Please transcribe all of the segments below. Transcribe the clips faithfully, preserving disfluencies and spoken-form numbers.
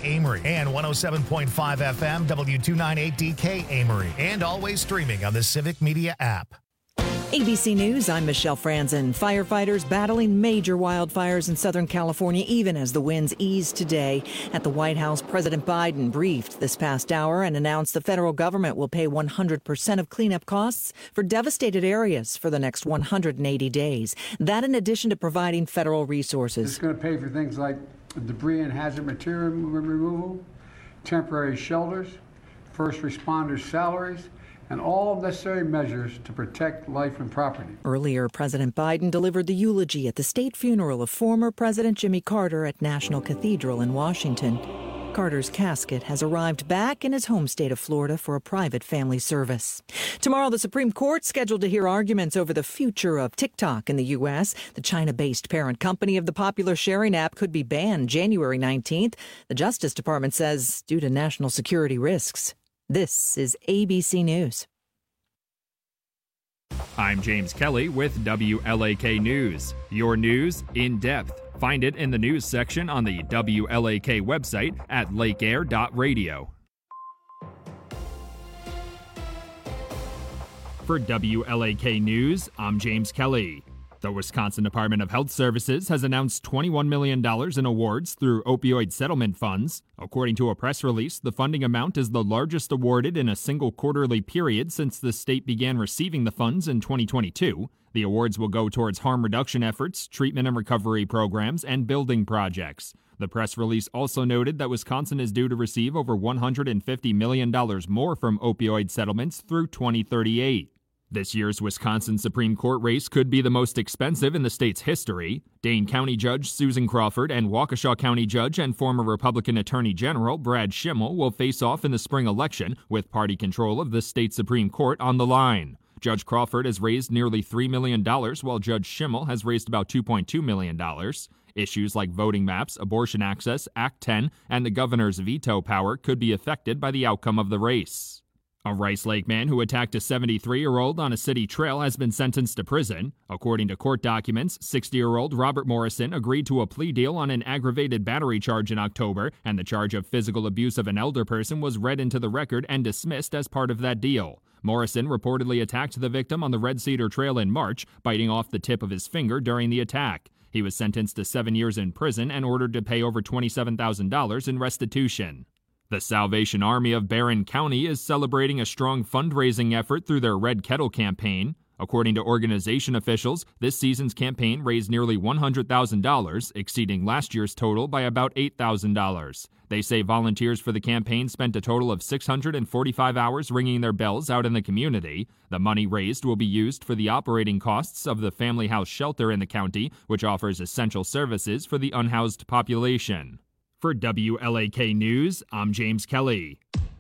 Amory, and one oh seven point five F M W two ninety-eight D K Amory, and always streaming on the Civic Media app. A B C News, I'm Michelle Franzen. Firefighters battling major wildfires in Southern California even as the winds ease today. At the White House, President Biden briefed this past hour and announced the federal government will pay one hundred percent of cleanup costs for devastated areas for the next one hundred eighty days. That in addition to providing federal resources. It's going to pay for things like debris and hazard material removal, temporary shelters, first responders' salaries, and all necessary measures to protect life and property. Earlier, President Biden delivered the eulogy at the state funeral of former President Jimmy Carter at National Cathedral in Washington. Carter's casket has arrived back in his home state of Florida for a private family service. Tomorrow, the Supreme Court scheduled to hear arguments over the future of TikTok in the U S. The China-based parent company of the popular sharing app could be banned January nineteenth. The Justice Department says due to national security risks. This is A B C News. I'm James Kelly with W L A K News. Your news in depth. Find it in the news section on the W L A K website at lake air dot radio. For W L A K News, I'm James Kelly. The Wisconsin Department of Health Services has announced twenty-one million dollars in awards through opioid settlement funds. According to a press release, the funding amount is the largest awarded in a single quarterly period since the state began receiving the funds in twenty twenty-two. The awards will go towards harm reduction efforts, treatment and recovery programs, and building projects. The press release also noted that Wisconsin is due to receive over one hundred fifty million dollars more from opioid settlements through twenty thirty-eight. This year's Wisconsin Supreme Court race could be the most expensive in the state's history. Dane County Judge Susan Crawford and Waukesha County Judge and former Republican Attorney General Brad Schimmel will face off in the spring election with party control of the state Supreme Court on the line. Judge Crawford has raised nearly three million dollars, while Judge Schimmel has raised about two point two million dollars. Issues like voting maps, abortion access, Act ten, and the governor's veto power could be affected by the outcome of the race. A Rice Lake man who attacked a seventy-three-year-old on a city trail has been sentenced to prison. According to court documents, sixty-year-old Robert Morrison agreed to a plea deal on an aggravated battery charge in October, and the charge of physical abuse of an elder person was read into the record and dismissed as part of that deal. Morrison reportedly attacked the victim on the Red Cedar Trail in March, biting off the tip of his finger during the attack. He was sentenced to seven years in prison and ordered to pay over twenty-seven thousand dollars in restitution. The Salvation Army of Barron County is celebrating a strong fundraising effort through their Red Kettle campaign. According to organization officials, this season's campaign raised nearly one hundred thousand dollars, exceeding last year's total by about eight thousand dollars. They say volunteers for the campaign spent a total of six hundred forty-five hours ringing their bells out in the community. The money raised will be used for the operating costs of the Family House Shelter in the county, which offers essential services for the unhoused population. For W L A K News, I'm James Kelly.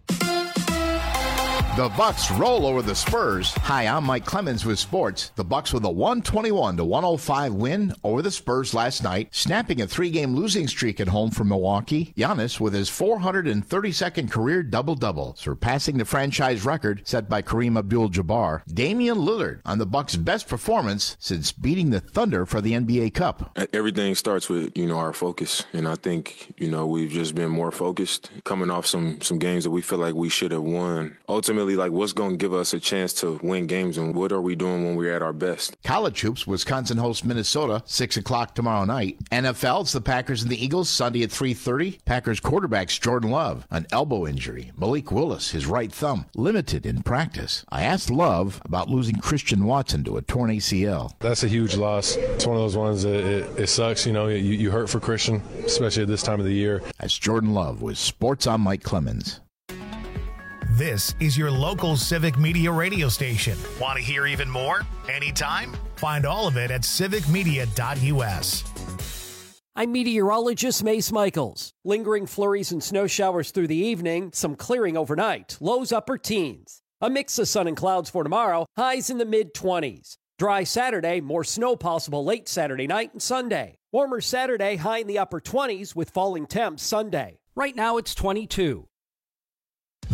The Bucks roll over the Spurs. Hi, I'm Mike Clemens with sports. The Bucks with a one twenty-one to one oh five win over the Spurs last night, snapping a three-game losing streak at home from Milwaukee. Giannis with his four hundred thirty-second career double-double, surpassing the franchise record set by Kareem Abdul-Jabbar. Damian Lillard on the Bucks' best performance since beating the Thunder for the N B A Cup. Everything starts with, you know, our focus, and I think, you know, we've just been more focused, coming off some some games that we feel like we should have won. Ultimately, like what's going to give us a chance to win games, and what are we doing when we're at our best? College hoops, Wisconsin hosts Minnesota, six o'clock tomorrow night. N F L, it's the Packers and the Eagles, Sunday at three thirty. Packers quarterback's Jordan Love, an elbow injury. Malik Willis, his right thumb, limited in practice. I asked Love about losing Christian Watson to a torn A C L. That's a huge loss. It's one of those ones that it, it sucks, you know, you, you hurt for Christian, especially at this time of the year. That's Jordan Love with Sports on Mike Clemens. This is your local Civic Media radio station. Want to hear even more? Anytime? Find all of it at civic media dot u s. I'm meteorologist Mace Michaels. Lingering flurries and snow showers through the evening, some clearing overnight, lows upper teens. A mix of sun and clouds for tomorrow, highs in the mid-twenties. Dry Saturday, more snow possible late Saturday night and Sunday. Warmer Saturday, high in the upper twenties with falling temps Sunday. Right now it's twenty-two.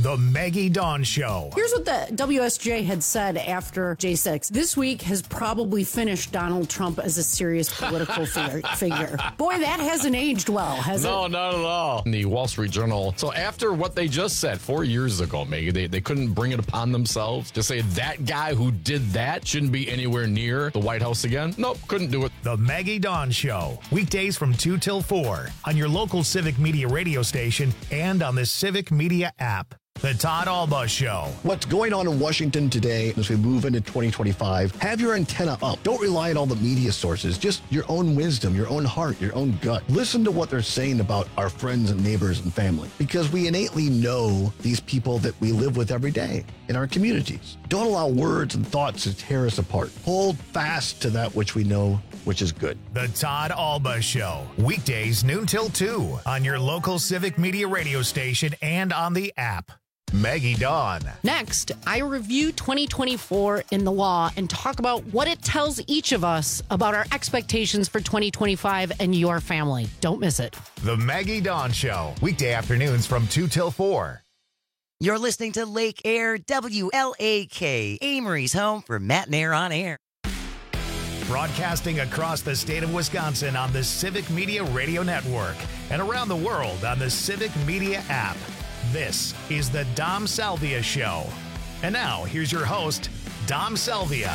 The Maggie Dawn Show. Here's what the W S J had said after J six. This week has probably finished Donald Trump as a serious political figure. figure. Boy, that hasn't aged well, has no, it? No, not at all. In the Wall Street Journal. So after what they just said four years ago, Maggie, they, they couldn't bring it upon themselves to say that guy who did that shouldn't be anywhere near the White House again. Nope, couldn't do it. The Maggie Dawn Show. Weekdays from two till four on your local Civic Media radio station and on the Civic Media app. The Todd Alba Show. What's going on in Washington today as we move into twenty twenty-five? Have your antenna up. Don't rely on all the media sources. Just your own wisdom, your own heart, your own gut. Listen to what they're saying about our friends and neighbors and family, because we innately know these people that we live with every day in our communities. Don't allow words and thoughts to tear us apart. Hold fast to that which we know, which is good. The Todd Alba Show. Weekdays noon till two on your local Civic Media radio station and on the app. Maggie Dawn. Next, I review twenty twenty-four in the law and talk about what it tells each of us about our expectations for twenty twenty-five and your family. Don't miss it. The Maggie Dawn Show. Weekday afternoons from two till four. You're listening to Lake Air W L A K, Amory's home for Matt and Air on Air. Broadcasting across the state of Wisconsin on the Civic Media Radio Network and around the world on the Civic Media app. This is the Dom Salvia Show. And now, here's your host, Dom Salvia.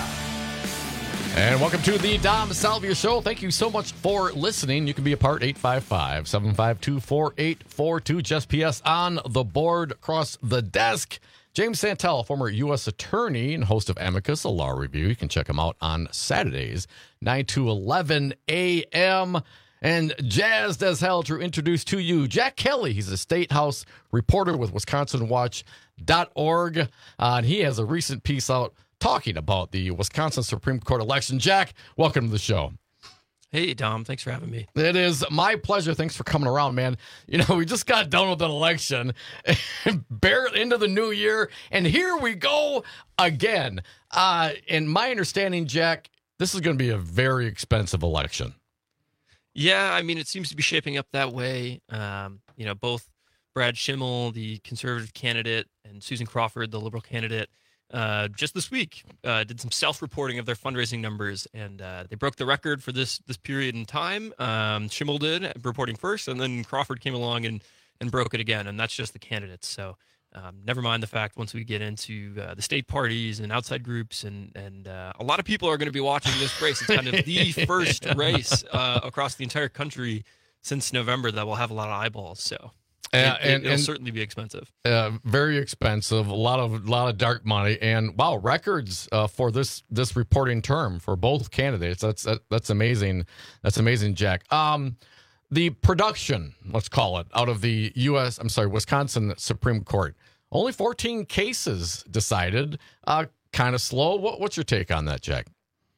And welcome to the Dom Salvia Show. Thank you so much for listening. You can be a part, eight five five, seven five two, four eight four two. Just P S on the board across the desk. James Santel, former U S attorney and host of Amicus, a law review. You can check him out on Saturdays, nine to eleven a.m., And jazzed as hell to introduce to you Jack Kelly. He's a State House reporter with Wisconsin Watch dot org. Uh, and he has a recent piece out talking about the Wisconsin Supreme Court election. Jack, welcome to the show. Hey, Dom. Thanks for having me. It is my pleasure. Thanks for coming around, man. You know, we just got done with an election, barely into the new year, and here we go again. Uh, and my understanding, Jack, this is going to be a very expensive election. Yeah, I mean, it seems to be shaping up that way. Um, you know, both Brad Schimmel, the conservative candidate, and Susan Crawford, the liberal candidate, uh, just this week uh, did some self-reporting of their fundraising numbers, and uh, they broke the record for this this period in time. Um, Schimmel did, reporting first, and then Crawford came along and, and broke it again, and that's just the candidates. So um, never mind the fact once we get into uh, the state parties and outside groups, and, and uh, a lot of people are going to be watching this race. It's kind of the first race uh, across the entire country since November that will have a lot of eyeballs, so... Uh, it, and it'll and, certainly be expensive. Uh, very expensive. A lot of lot of dark money, and wow, records uh, for this this reporting term for both candidates. That's that, that's amazing. That's amazing, Jack. Um, the production, let's call it, out of the U S I'm sorry, Wisconsin Supreme Court. Only fourteen cases decided. Uh, kind of slow. What, what's your take on that, Jack?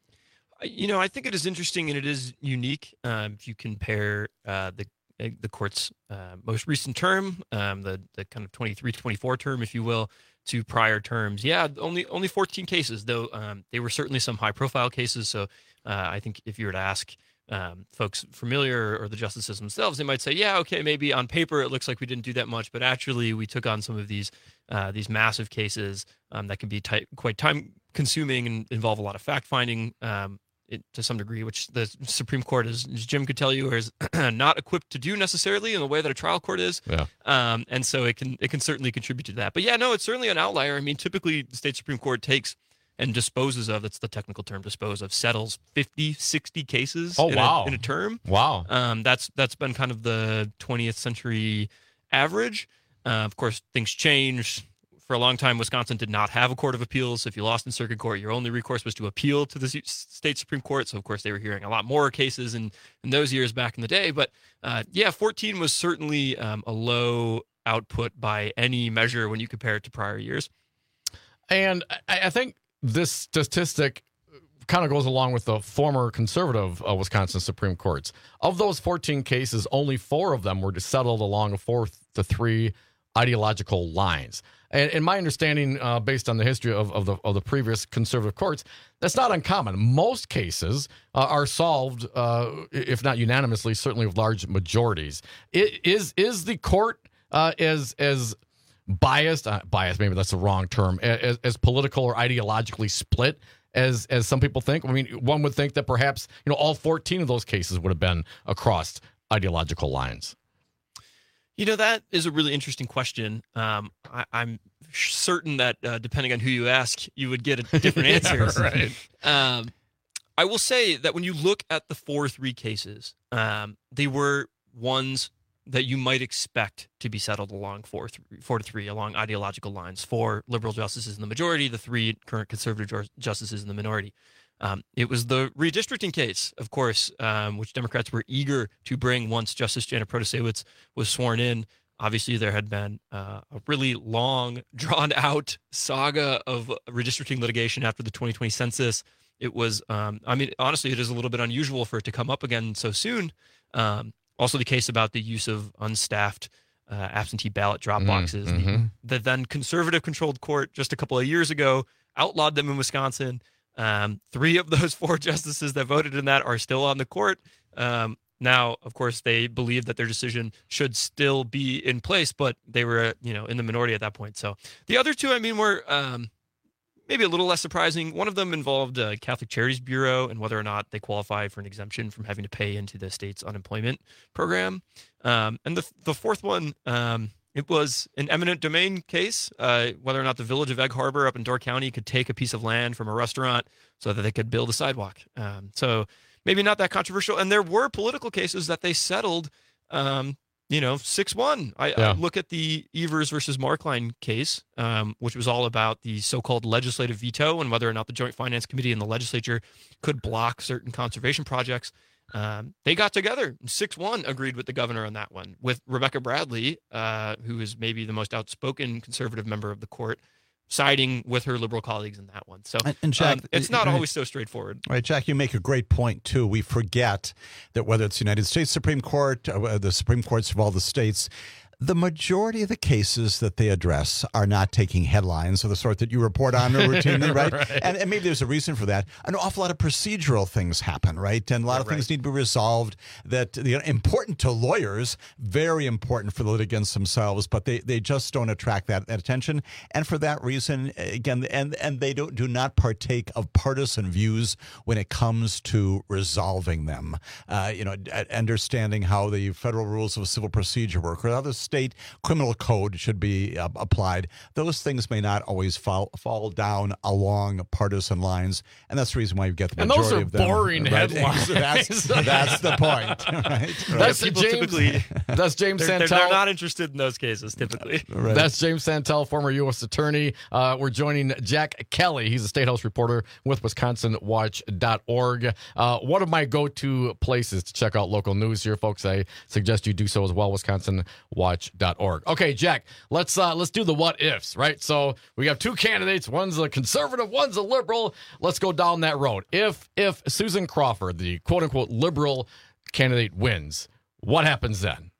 You know, I think it is interesting and it is unique. Um, if you compare uh, the the court's uh, most recent term, um, the the kind of twenty-three twenty-four term, if you will, to prior terms. Yeah, only only fourteen cases, though um, they were certainly some high-profile cases. So uh, I think if you were to ask um, folks familiar or the justices themselves, they might say, yeah, okay, maybe on paper it looks like we didn't do that much, but actually we took on some of these uh, these massive cases um, that can be ty- quite time-consuming and involve a lot of fact-finding um It, to some degree, which the Supreme Court, is, as Jim could tell you, is not equipped to do necessarily in the way that a trial court is. Yeah. Um, and so it can it can certainly contribute to that. But yeah, no, it's certainly an outlier. I mean, typically the state Supreme Court takes and disposes of, that's the technical term, dispose of, settles fifty, sixty cases oh, in, wow. a, in a term. Wow. Um, that's that's been kind of the twentieth century average. Uh, of course, things change. For a long time, Wisconsin did not have a court of appeals. If you lost in circuit court, your only recourse was to appeal to the state Supreme Court. So, of course, they were hearing a lot more cases in, in those years back in the day. But, uh, yeah, fourteen was certainly um, a low output by any measure when you compare it to prior years. And I, I think this statistic kind of goes along with the former conservative uh, Wisconsin Supreme Courts. Of those fourteen cases, only four of them were settled along a four to three ideological lines. And in my understanding, uh, based on the history of, of the of the previous conservative courts, that's not uncommon. Most cases uh, are solved, uh, if not unanimously, certainly with large majorities. It, is is the court uh, as as biased, uh, biased, maybe that's the wrong term, as, as political or ideologically split as as some people think? I mean, one would think that perhaps, you know, all fourteen of those cases would have been across ideological lines. You know, that is a really interesting question. Um, I, I'm certain that uh, depending on who you ask, you would get a different answers. Yeah, right. Um, I will say that when you look at the four three cases, um, they were ones that you might expect to be settled along four, three, four to three along ideological lines. Four liberal justices in the majority, the three current conservative justices in the minority. Um, it was the redistricting case, of course, um, which Democrats were eager to bring once Justice Janet Protasiewicz was sworn in. Obviously, there had been uh, a really long, drawn-out saga of redistricting litigation after the twenty twenty census. It was, um, I mean, honestly, it is a little bit unusual for it to come up again so soon. Um, also, the case about the use of unstaffed uh, absentee ballot drop boxes. Mm-hmm. The, the then conservative-controlled court just a couple of years ago outlawed them in Wisconsin. Um, three of those four justices that voted in that are still on the court. Um, now, of course, they believe that their decision should still be in place, but they were, you know, in the minority at that point. So the other two, I mean, were um, maybe a little less surprising. One of them involved uh, Catholic Charities Bureau and whether or not they qualify for an exemption from having to pay into the state's unemployment program. Um, and the the fourth one, um, it was an eminent domain case, uh, whether or not the village of Egg Harbor up in Door County could take a piece of land from a restaurant so that they could build a sidewalk. Um, so maybe not that controversial. And there were political cases that they settled, um, you know, six one. I, yeah. I look at the Evers versus Markline case, um, which was all about the so-called legislative veto and whether or not the Joint Finance Committee and the legislature could block certain conservation projects. Um, they got together, six one agreed with the governor on that one, with Rebecca Bradley, uh, who is maybe the most outspoken conservative member of the court, siding with her liberal colleagues in that one. So and, and Jack, um, it's not always so straightforward. Right, Jack, you make a great point, too. We forget that whether it's the United States Supreme Court, uh, the Supreme Courts of all the states, the majority of the cases that they address are not taking headlines of the sort that you report on routinely, right? right. And, and maybe there's a reason for that. An awful lot of procedural things happen, right? And a lot yeah, of things right. need to be resolved that you know, important to lawyers, very important for the litigants themselves, but they, they just don't attract that, that attention. And for that reason, again, and and they don't do not partake of partisan views when it comes to resolving them. Uh, you know, understanding how the federal rules of civil procedure work or how the state criminal code should be uh, applied. Those things may not always fall fall down along partisan lines, and that's the reason why you get the majority and of them. And those are boring right? headlines. that's, that's the point, right? That's People James. Typically, that's James they're, Santel. They're, they're not interested in those cases typically. Right. That's James Santel, former U S attorney. Uh, we're joining Jack Kelly. He's a State House reporter with Wisconsin Watch dot org. Uh, one of my go-to places to check out local news here, folks. I suggest you do so as well. Wisconsin Watch dot org. Okay, Jack, let's uh, let's do the what ifs, right? So we have two candidates. One's a conservative, one's a liberal. Let's go down that road. If if Susan Crawford, the quote unquote liberal candidate, wins, what happens then?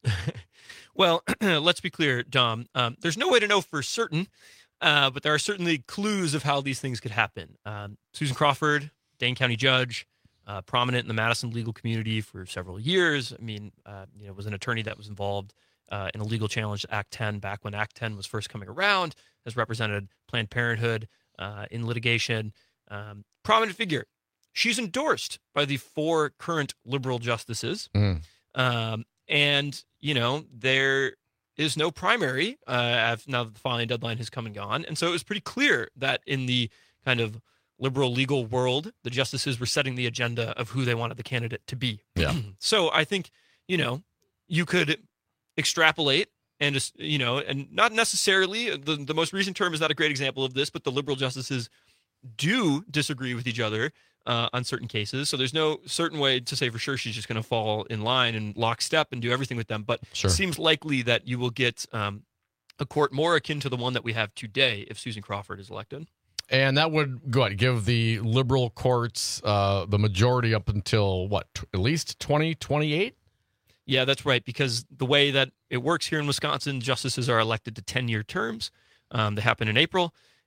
Well, let's be clear, Dom. Um, there's no way to know for certain, uh, but there are certainly clues of how these things could happen. Um, Susan Crawford, Dane County judge, uh, prominent in the Madison legal community for several years. I mean, uh, you know, was an attorney that was involved uh, in a legal challenge to Act ten back when Act ten was first coming around. Has represented Planned Parenthood uh, in litigation. Um, prominent figure. She's endorsed by the four current liberal justices. Mm. Um, and, you know, there is no primary uh, now that the filing deadline has come and gone. And so it was pretty clear that in the kind of liberal legal world, the justices were setting the agenda of who they wanted the candidate to be. Yeah. So I think, you know, you could extrapolate and just, you know, and not necessarily the, the most recent term is not a great example of this, but the liberal justices do disagree with each other uh, on certain cases. So there's no certain way to say for sure she's just going to fall in line and lockstep and do everything with them. But sure. It seems likely that you will get um, a court more akin to the one that we have today if Susan Crawford is elected. And that would go ahead, give the liberal courts uh, the majority up until, what, t- at least twenty twenty-eight? Yeah, that's right, because the way that it works here in Wisconsin, justices are elected to ten-year terms. Um, they happen in April.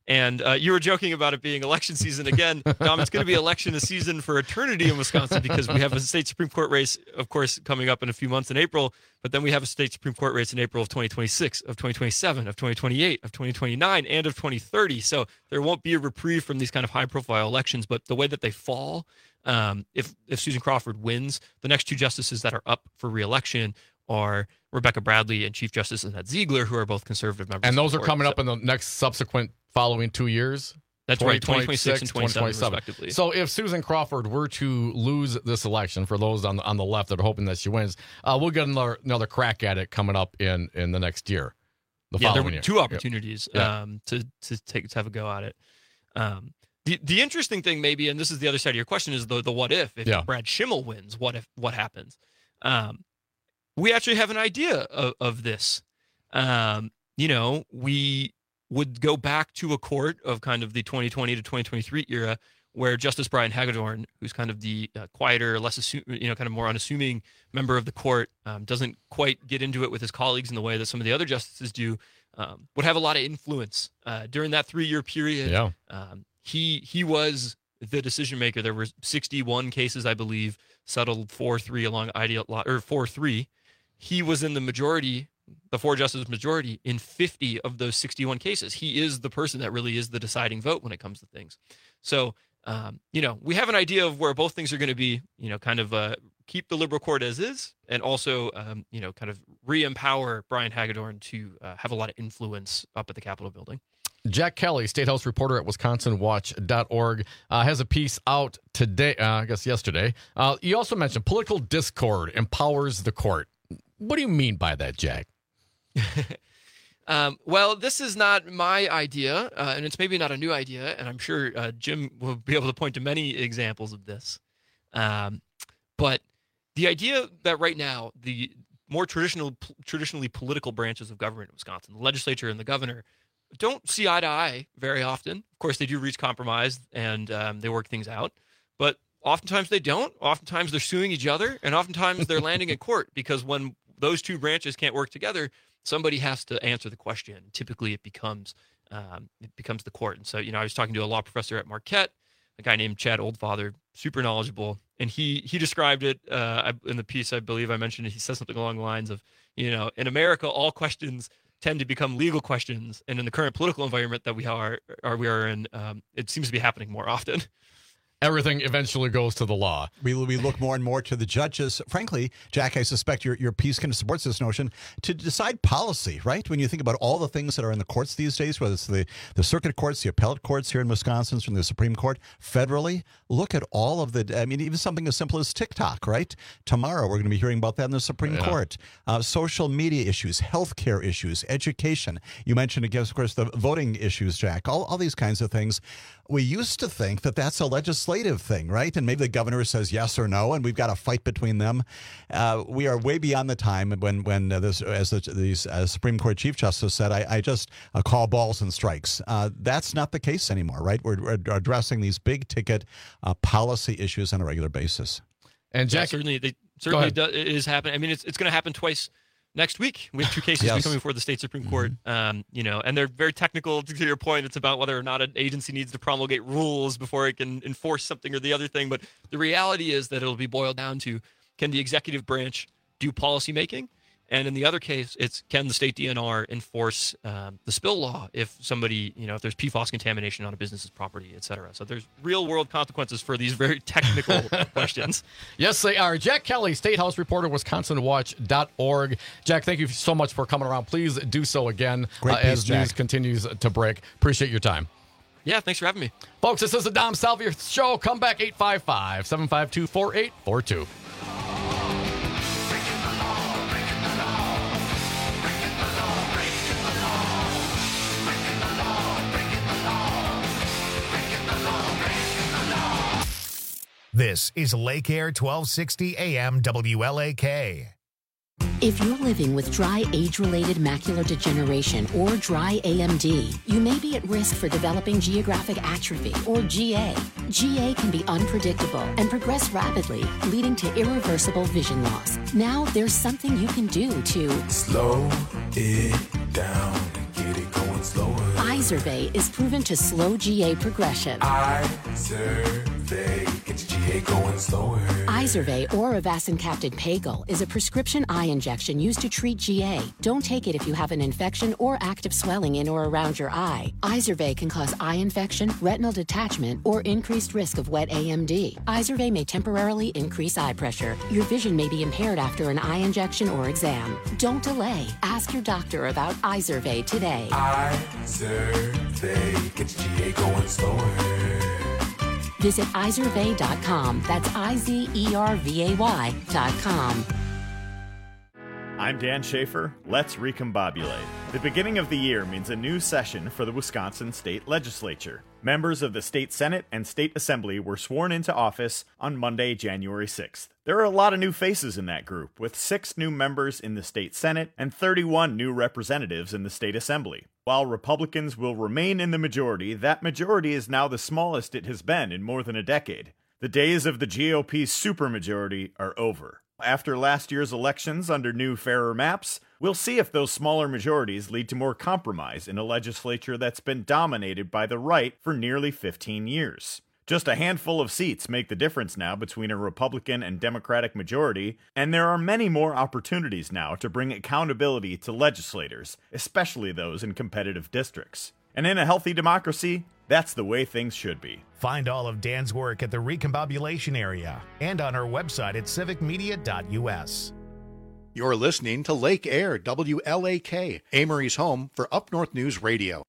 And uh, you were joking about it being election season again. Dom, it's going to be election season for eternity in Wisconsin because we have a state Supreme Court race, of course, coming up in a few months in April. But then we have a state Supreme Court race in April of twenty twenty-six, of twenty twenty-seven, of twenty twenty-eight, of twenty twenty-nine, and of twenty thirty. So there won't be a reprieve from these kind of high-profile elections. But the way that they fall, um, if if Susan Crawford wins, the next two justices that are up for re-election are Rebecca Bradley and Chief Justice Annette Ziegler, who are both conservative members. And those of the are court. coming So- up in the next subsequent following two years? That's right, twenty twenty-six and twenty twenty-seven, respectively. So if Susan Crawford were to lose this election, for those on the, on the left that are hoping that she wins, uh, we'll get another another crack at it coming up in, in the next year. The yeah, there following were year. two opportunities Yeah. um, to to take to have a go at it. Um, the the interesting thing, maybe, and this is the other side of your question, is the the what if if Yeah. Brad Schimmel wins, what if what happens? Um, we actually have an idea of, of this. Um, you know, we would go back to a court of kind of the twenty twenty to twenty twenty-three era, where Justice Brian Hagedorn, who's kind of the uh, quieter, less assume, you know, kind of more unassuming member of the court, um, doesn't quite get into it with his colleagues in the way that some of the other justices do, um, would have a lot of influence uh, during that three-year period. Yeah. Um, he he was the decision maker. There were sixty-one cases, I believe, settled four three along ideal or four three. He was in the majority. The four justices majority in fifty of those sixty-one cases. He is the person that really is the deciding vote when it comes to things. So, um, you know, we have an idea of where both things are going to be, you know, kind of uh, keep the liberal court as is, and also, um, you know, kind of re-empower Brian Hagedorn to uh, have a lot of influence up at the Capitol building. Jack Kelly, State House reporter at wisconsin watch dot org, uh, has a piece out today, uh, I guess yesterday. Uh, you also mentioned political discord empowers the court. What do you mean by that, Jack? um, well, this is not my idea, uh, and it's maybe not a new idea, and I'm sure uh, Jim will be able to point to many examples of this. Um, but the idea that right now the more traditional, p- traditionally political branches of government in Wisconsin, the legislature and the governor, don't see eye to eye very often. Of course, they do reach compromise and um, they work things out, but oftentimes they don't. Oftentimes they're suing each other, and oftentimes they're landing in court because when those two branches can't work together, somebody has to answer the question. Typically, it becomes um, it becomes the court. And so, you know, I was talking to a law professor at Marquette, a guy named Chad Oldfather, super knowledgeable, and he he described it uh, in the piece. I believe I mentioned it. He said something along the lines of, you know, in America, all questions tend to become legal questions, and in the current political environment that we are, are we are in, um, it seems to be happening more often. Everything eventually goes to the law. We we look more and more to the judges. Frankly, Jack, I suspect your, your piece kind of supports this notion to decide policy, right? When you think about all the things that are in the courts these days, whether it's the, the circuit courts, the appellate courts here in Wisconsin, from the Supreme Court, federally, look at all of the, I mean, even something as simple as TikTok, right? Tomorrow, we're going to be hearing about that in the Supreme Yeah. Court. Uh, social media issues, healthcare issues, education. You mentioned, again, of course, the voting issues, Jack, all, all these kinds of things. We used to think that that's a legislative thing, right? And maybe the governor says yes or no, and we've got a fight between them. Uh, we are way beyond the time when, when uh, this, as the these, uh, Supreme Court Chief Justice said, I, I just uh, call balls and strikes. Uh, that's not the case anymore, right? We're, we're addressing these big ticket uh, policy issues on a regular basis. And Jack, yeah, certainly, they, certainly do, it is happening. I mean, it's it's going to happen twice next week. We have two cases Yes. coming before the state Supreme Court. Um, you know, and they're very technical. To your point, it's about whether or not an agency needs to promulgate rules before it can enforce something or the other thing. But the reality is that it'll be boiled down to: can the executive branch do policy making? And in the other case, it's can the state D N R enforce um, the spill law if somebody, you know, if there's P FAS contamination on a business's property, et cetera. So there's real world consequences for these very technical questions. Yes, they are. Jack Kelly, State House reporter, wisconsin watch dot org. Jack, thank you so much for coming around. Please do so again Great uh, piece, as Jack. news continues to break. Appreciate your time. Yeah, thanks for having me. Folks, this is the Dom Salvia Show. Come back eight five five, seven five two, four eight four two. This is Lake Air twelve sixty A M W L A K. If you're living with dry age-related macular degeneration or dry A M D, you may be at risk for developing geographic atrophy or G A. G A can be unpredictable and progress rapidly, leading to irreversible vision loss. Now there's something you can do to slow it down and get it going slower. Eyes Izervay is proven to slow G A progression. Izervay gets G A going slower. Izervay or avacincaptad Pagel is a prescription eye injection used to treat G A. Don't take it if you have an infection or active swelling in or around your eye. Izervay can cause eye infection, retinal detachment, or increased risk of wet A M D. Izervay may temporarily increase eye pressure. Your vision may be impaired after an eye injection or exam. Don't delay. Ask your doctor about Izervay today. Izervay gets G A going slower. Visit Izervay dot com. That's I Z E R V A Y dot com. I'm Dan Schaefer. Let's recombobulate. The beginning of the year means a new session for the Wisconsin State Legislature. Members of the State Senate and State Assembly were sworn into office on Monday, January sixth. There are a lot of new faces in that group, with six new members in the State Senate and thirty-one new representatives in the State Assembly. While Republicans will remain in the majority, that majority is now the smallest it has been in more than a decade. The days of the G O P supermajority are over. After last year's elections under new, fairer maps, we'll see if those smaller majorities lead to more compromise in a legislature that's been dominated by the right for nearly fifteen years. Just a handful of seats make the difference now between a Republican and Democratic majority, and there are many more opportunities now to bring accountability to legislators, especially those in competitive districts. And in a healthy democracy, that's the way things should be. Find all of Dan's work at the Recombobulation Area and on our website at civic media dot U S. You're listening to Lake Air, W L A K, Amory's home for Up North News Radio.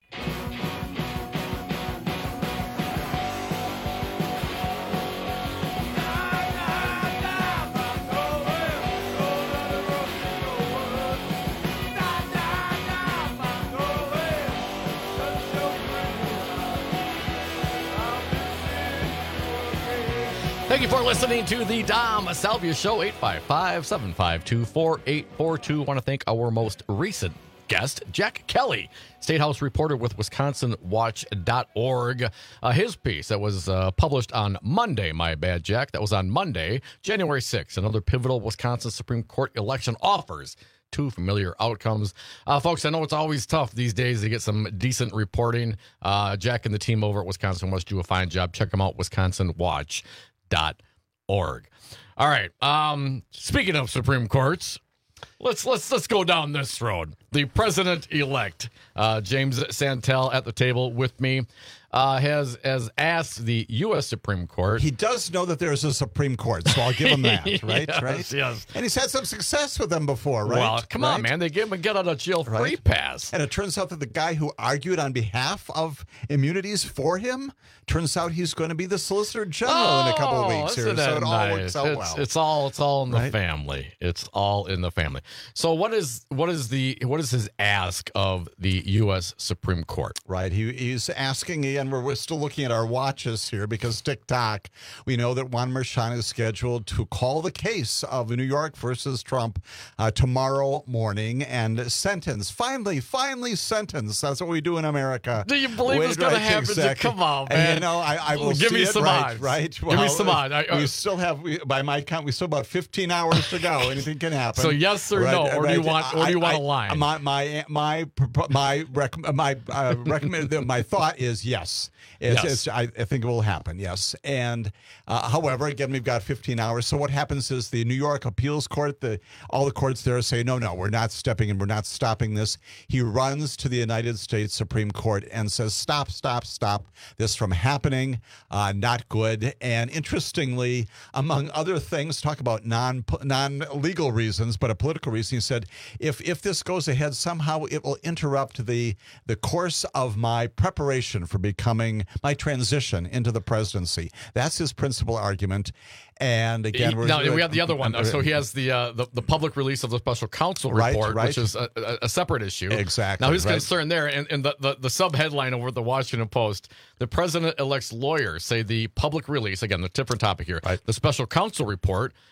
Thank you for listening to the Dom Salvia Show, eight five five, seven five two, four eight four two. I want to thank our most recent guest, Jack Kelly, State House reporter with Wisconsin Watch dot org. Uh, his piece that was uh, published on Monday, my bad, Jack, that was on Monday, January sixth. Another pivotal Wisconsin Supreme Court election offers two familiar outcomes. Uh, folks, I know it's always tough these days to get some decent reporting. Uh, Jack and the team over at Wisconsin Watch do a fine job. Check them out, Wisconsin Watch dot org. All right. Um, speaking of Supreme Courts, let's let's let's go down this road. The president-elect, uh, James Santel, at the table with me, uh, has has asked the U S Supreme Court. He does know that there's a Supreme Court, so I'll give him that, right? yes, right? Yes. And he's had some success with them before, right? Well, come right? on, man. They gave him a get out of jail free right? pass. And it turns out that the guy who argued on behalf of immunities for him, turns out he's going to be the Solicitor General oh, in a couple of weeks here. So it all nice? works out it's, well. It's all it's all in the right? family. It's all in the family. So what is what is the what is his ask of the U S Supreme Court? Right. He, he's asking, and we're, we're still looking at our watches here because TikTok, we know that Juan Merchan is scheduled to call the case of New York versus Trump uh, tomorrow morning and sentence, finally, finally sentence. That's what we do in America. Do you believe Wait, it's going right, to happen? Exactly. Come on, man. And, you know, I, I will Give see me it, some right, odds. right? Give well, me some odds. I, we still have, we, by my count, we still have about fifteen hours to go. Anything can happen. So yes or right, no, or right. do you want, or do you want I, a line? My my my my rec, my uh, recommend my thought is yes. It's, Yes. it's, I, I think it will happen. Yes, and uh, however, again, we've got fifteen hours. So what happens is the New York Appeals Court, the all the courts there say no, no, we're not stepping in, we're not stopping this. He runs to the United States Supreme Court and says, stop, stop, stop this from happening. Uh, not good. And interestingly, among other things, talk about non non legal reasons, but a political reason. He said, if if this goes ahead, somehow it will interrupt the the course of my preparation for becoming my transition into the presidency. That's his principal argument. And again, we're, now we have the other one. Though. So he has the, uh, the the public release of the special counsel Right, report, right. which is a, a, a separate issue. Exactly. Now his right. concern there, and, and the, the, the sub headline over at the Washington Post: the president-elect's lawyers say the public release, again, the different topic here, Right. the special counsel report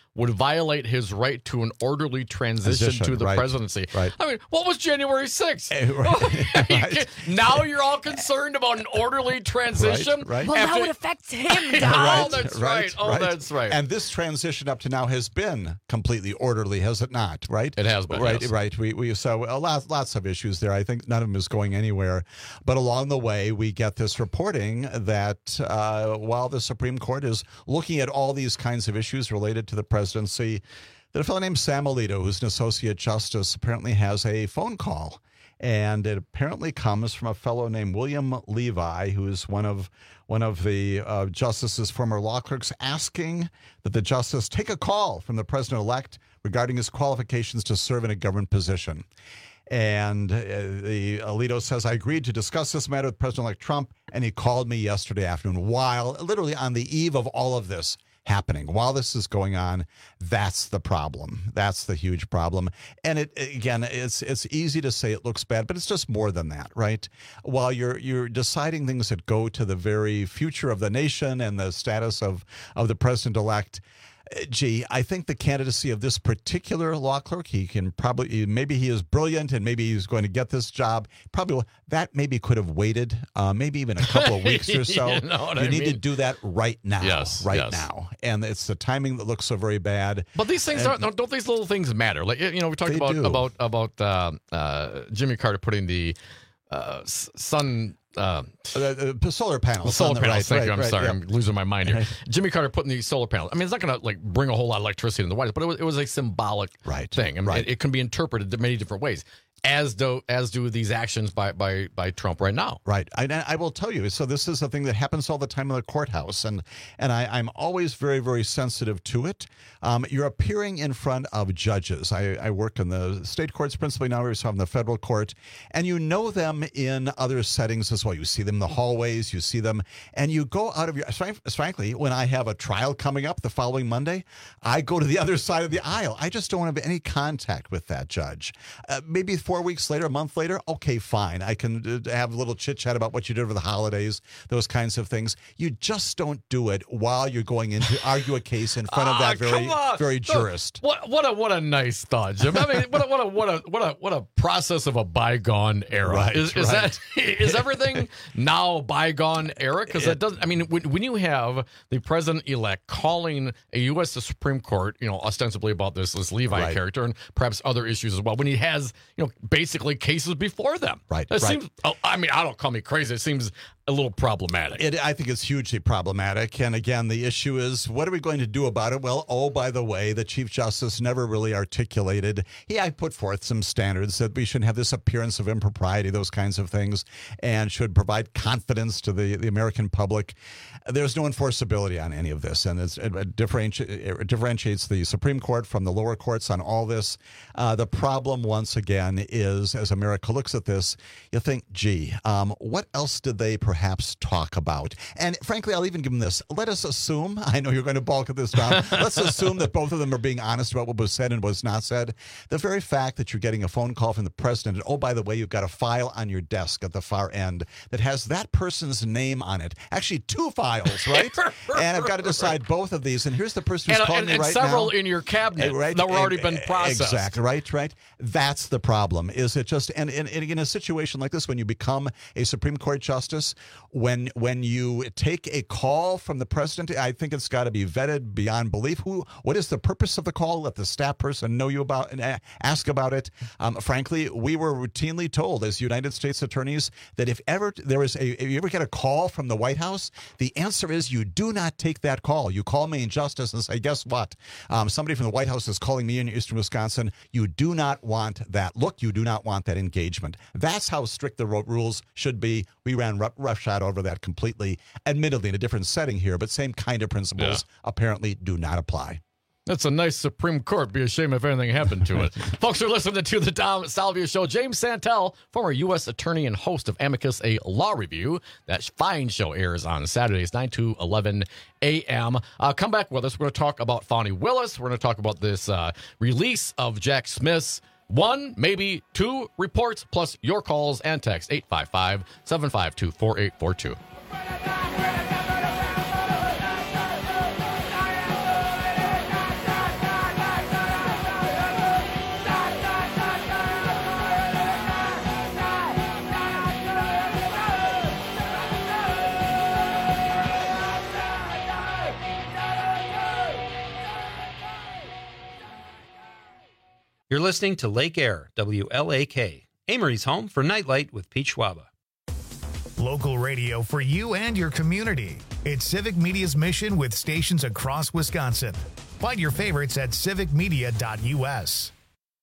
would violate his right to an orderly transition Transition, to the right, presidency. right. I mean, what was January sixth? right, right. Now you're all concerned about an orderly transition? Right, right. Well, After- now it affects him, Dom. Oh, that's right. Oh, that's right. And this transition up to now has been completely orderly, has it not? Right? It has been, Right, yes. right. We we saw a lot, lots of issues there. I think none of them is going anywhere. But along the way, we get this reporting that uh, while the Supreme Court is looking at all these kinds of issues related to the presidency, that a fellow named Sam Alito, who's an associate justice, apparently has a phone call. And it apparently comes from a fellow named William Levi, who is one of one of the uh, justice's former law clerks, asking that the justice take a call from the president-elect regarding his qualifications to serve in a government position. And uh, the Alito says, I agreed to discuss this matter with President-elect Trump, and he called me yesterday afternoon while, literally on the eve of all of this happening. While this is going on, that's the problem. That's the huge problem. And it again, it's it's easy to say it looks bad, but it's just more than that, right? While you're you're deciding things that go to the very future of the nation and the status of of the president-elect, gee, I think the candidacy of this particular law clerk, he can probably, maybe he is brilliant and maybe he's going to get this job. Probably that maybe could have waited, uh, maybe even a couple of weeks or so. You know what you I need mean? to do that right now. Yes, right yes. now. And it's the timing that looks so very bad. But these things And- don't, don't these little things matter? Like, you know, we talked They about do. about about uh, uh, Jimmy Carter putting the uh, s- sun. Uh, Uh, uh, solar panels. solar on the panels. right, Thank you. right, I'm right, sorry. yeah. I'm losing my mind here. Right. Jimmy Carter putting these solar panels. I mean, it's not going to like bring a whole lot of electricity in the White House, but it was, it was a symbolic Right. thing. I mean, Right. it, it can be interpreted in many different ways, as do as do these actions by by by Trump right now. Right. I, I will tell you. So this is a thing that happens all the time in the courthouse, and and I, I'm always very, very sensitive to it. Um, you're appearing in front of judges. I, I work in the state courts principally now. We're in the federal court, and you know them in other settings as well. You see them in the hallways. You see them, and you go out of your. Frankly, when I have a trial coming up the following Monday, I go to the other side of the aisle. I just don't want to have any contact with that judge. Uh, maybe four weeks later, a month later, okay, fine. I can uh, have a little chit chat about what you did over the holidays, those kinds of things. You just don't do it while you're going in to argue a case in front of that Ah, very, come on. very Look, jurist. What what a what a nice thought, Jim. I mean, what a what a what a what a what a process of a bygone era. Right, is is right. that is everything now bygone era? Because that doesn't. I mean, when, when you have the president elect calling a U S Supreme Court, you know, ostensibly about this this Levi Right. character and perhaps other issues as well, when he has you know basically cases before them, Right, That right. seems. oh, I mean, I don't call me crazy. It seems a little problematic. It, I think it's hugely problematic. And again, the issue is, what are we going to do about it? Well, oh, by the way, the Chief Justice never really articulated. He I put forth some standards that we shouldn't have this appearance of impropriety, those kinds of things, and should provide confidence to the, the American public. There's no enforceability on any of this, and it's, it, it, differenti- it differentiates the Supreme Court from the lower courts on all this. Uh, the problem, once again, is as America looks at this, you think, gee, um, what else did they perhaps talk about? And frankly, I'll even give them this. Let us assume, I know you're going to balk at this, Tom. Let's assume that both of them are being honest about what was said and was not said. The very fact that you're getting a phone call from the president, and oh, by the way, you've got a file on your desk at the far end that has that person's name on it. Actually, two files, right? And I've got to decide both of these. And here's the person who's and, calling and, me and right several now. in your cabinet Uh, right? that were already Uh, been processed. Exactly, right, right. That's the problem. Is it just, and, and, and in a situation like this, when you become a Supreme Court justice, when when you take a call from the president, I think it's got to be vetted beyond belief. Who, what is the purpose of the call? Let the staff person know you about and a- ask about it. Um, frankly, we were routinely told as United States attorneys that if ever there is a, if you ever get a call from the White House, the answer is you do not take that call. You call me in justice and say, guess what? Um, somebody from the White House is calling me in Eastern Wisconsin. You do not want that look. You do not want that engagement. That's how strict the ro- rules should be. We ran rough, roughshod over that completely, admittedly in a different setting here, but same kind of principles apparently do not apply. That's a nice Supreme Court. Be a shame if anything happened to it. Folks are listening to the Dom Salvia Show. James Santel, former U S attorney and host of Amicus, a law review. That fine show airs on Saturdays, nine to eleven a.m. Uh, come back with us. We're going to talk about Fani Willis. We're going to talk about this uh, release of Jack Smith's one, maybe two reports, plus your calls and text eight five five, seven five two, four eight four two. You're listening to Lake Air, W L A K, Amory's home for Nightlight with Pete Schwaba. Local radio for you and your community. It's Civic Media's mission with stations across Wisconsin. Find your favorites at civic media dot U S.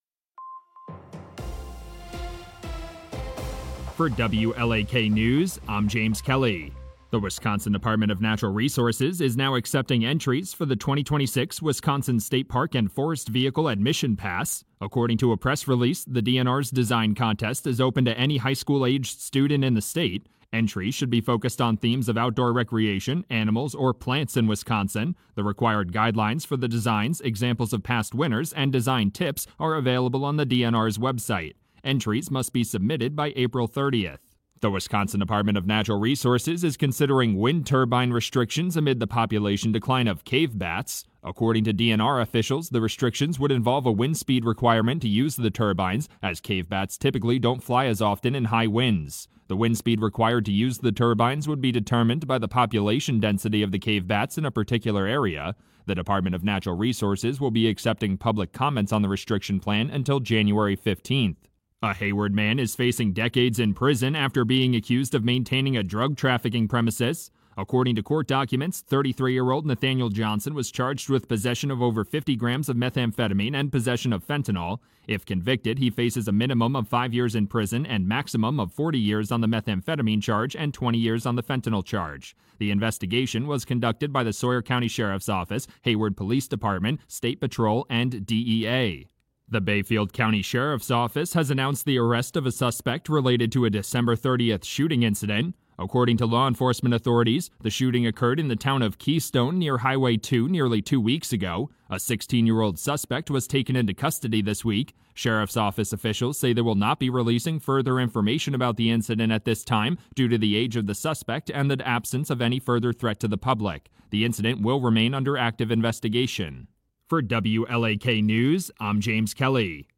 For W L A K News, I'm James Kelly. The Wisconsin Department of Natural Resources is now accepting entries for the twenty twenty-six Wisconsin State Park and Forest Vehicle Admission Pass. According to a press release, the D N R's design contest is open to any high school-aged student in the state. Entries should be focused on themes of outdoor recreation, animals, or plants in Wisconsin. The required guidelines for the designs, examples of past winners, and design tips are available on the D N R's website. Entries must be submitted by April thirtieth. The Wisconsin Department of Natural Resources is considering wind turbine restrictions amid the population decline of cave bats. According to D N R officials, the restrictions would involve a wind speed requirement to use the turbines, as cave bats typically don't fly as often in high winds. The wind speed required to use the turbines would be determined by the population density of the cave bats in a particular area. The Department of Natural Resources will be accepting public comments on the restriction plan until January fifteenth. A Hayward man is facing decades in prison after being accused of maintaining a drug trafficking premises. According to court documents, thirty-three-year-old Nathaniel Johnson was charged with possession of over fifty grams of methamphetamine and possession of fentanyl. If convicted, he faces a minimum of five years in prison and maximum of forty years on the methamphetamine charge and twenty years on the fentanyl charge. The investigation was conducted by the Sawyer County Sheriff's Office, Hayward Police Department, State Patrol, and D E A. The Bayfield County Sheriff's Office has announced the arrest of a suspect related to a December thirtieth shooting incident. According to law enforcement authorities, the shooting occurred in the town of Keystone near Highway two nearly two weeks ago. A sixteen-year-old suspect was taken into custody this week. Sheriff's Office officials say they will not be releasing further information about the incident at this time due to the age of the suspect and the absence of any further threat to the public. The incident will remain under active investigation. For W L A K News, I'm James Kelly.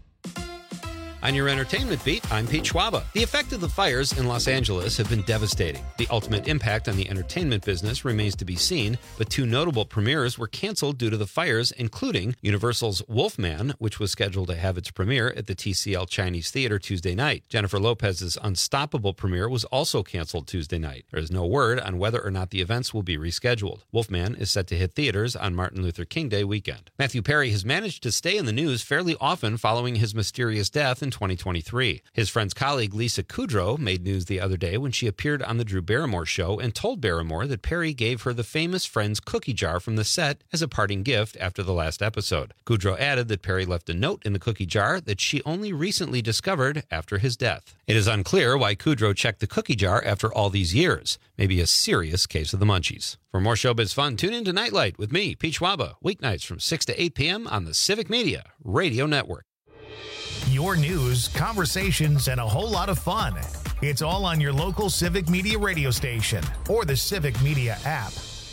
On your entertainment beat, I'm Pete Schwaba. The effect of the fires in Los Angeles have been devastating. The ultimate impact on the entertainment business remains to be seen, but two notable premieres were canceled due to the fires, including Universal's Wolfman, which was scheduled to have its premiere at the T C L Chinese Theater Tuesday night. Jennifer Lopez's Unstoppable premiere was also canceled Tuesday night. There is no word on whether or not the events will be rescheduled. Wolfman is set to hit theaters on Martin Luther King Day weekend. Matthew Perry has managed to stay in the news fairly often following his mysterious death in twenty twenty-three. His friend's colleague Lisa Kudrow made news the other day when she appeared on the Drew Barrymore show and told Barrymore that Perry gave her the famous Friends cookie jar from the set as a parting gift after the last episode. Kudrow added that Perry left a note in the cookie jar that she only recently discovered after his death. It is unclear why Kudrow checked the cookie jar after all these years. Maybe a serious case of the munchies. For more showbiz fun, tune in to Nightlight with me, Pete Schwaba, weeknights from six to eight p.m. on the Civic Media Radio Network. Your news, conversations, and a whole lot of fun. It's all on your local Civic Media radio station or the Civic Media app.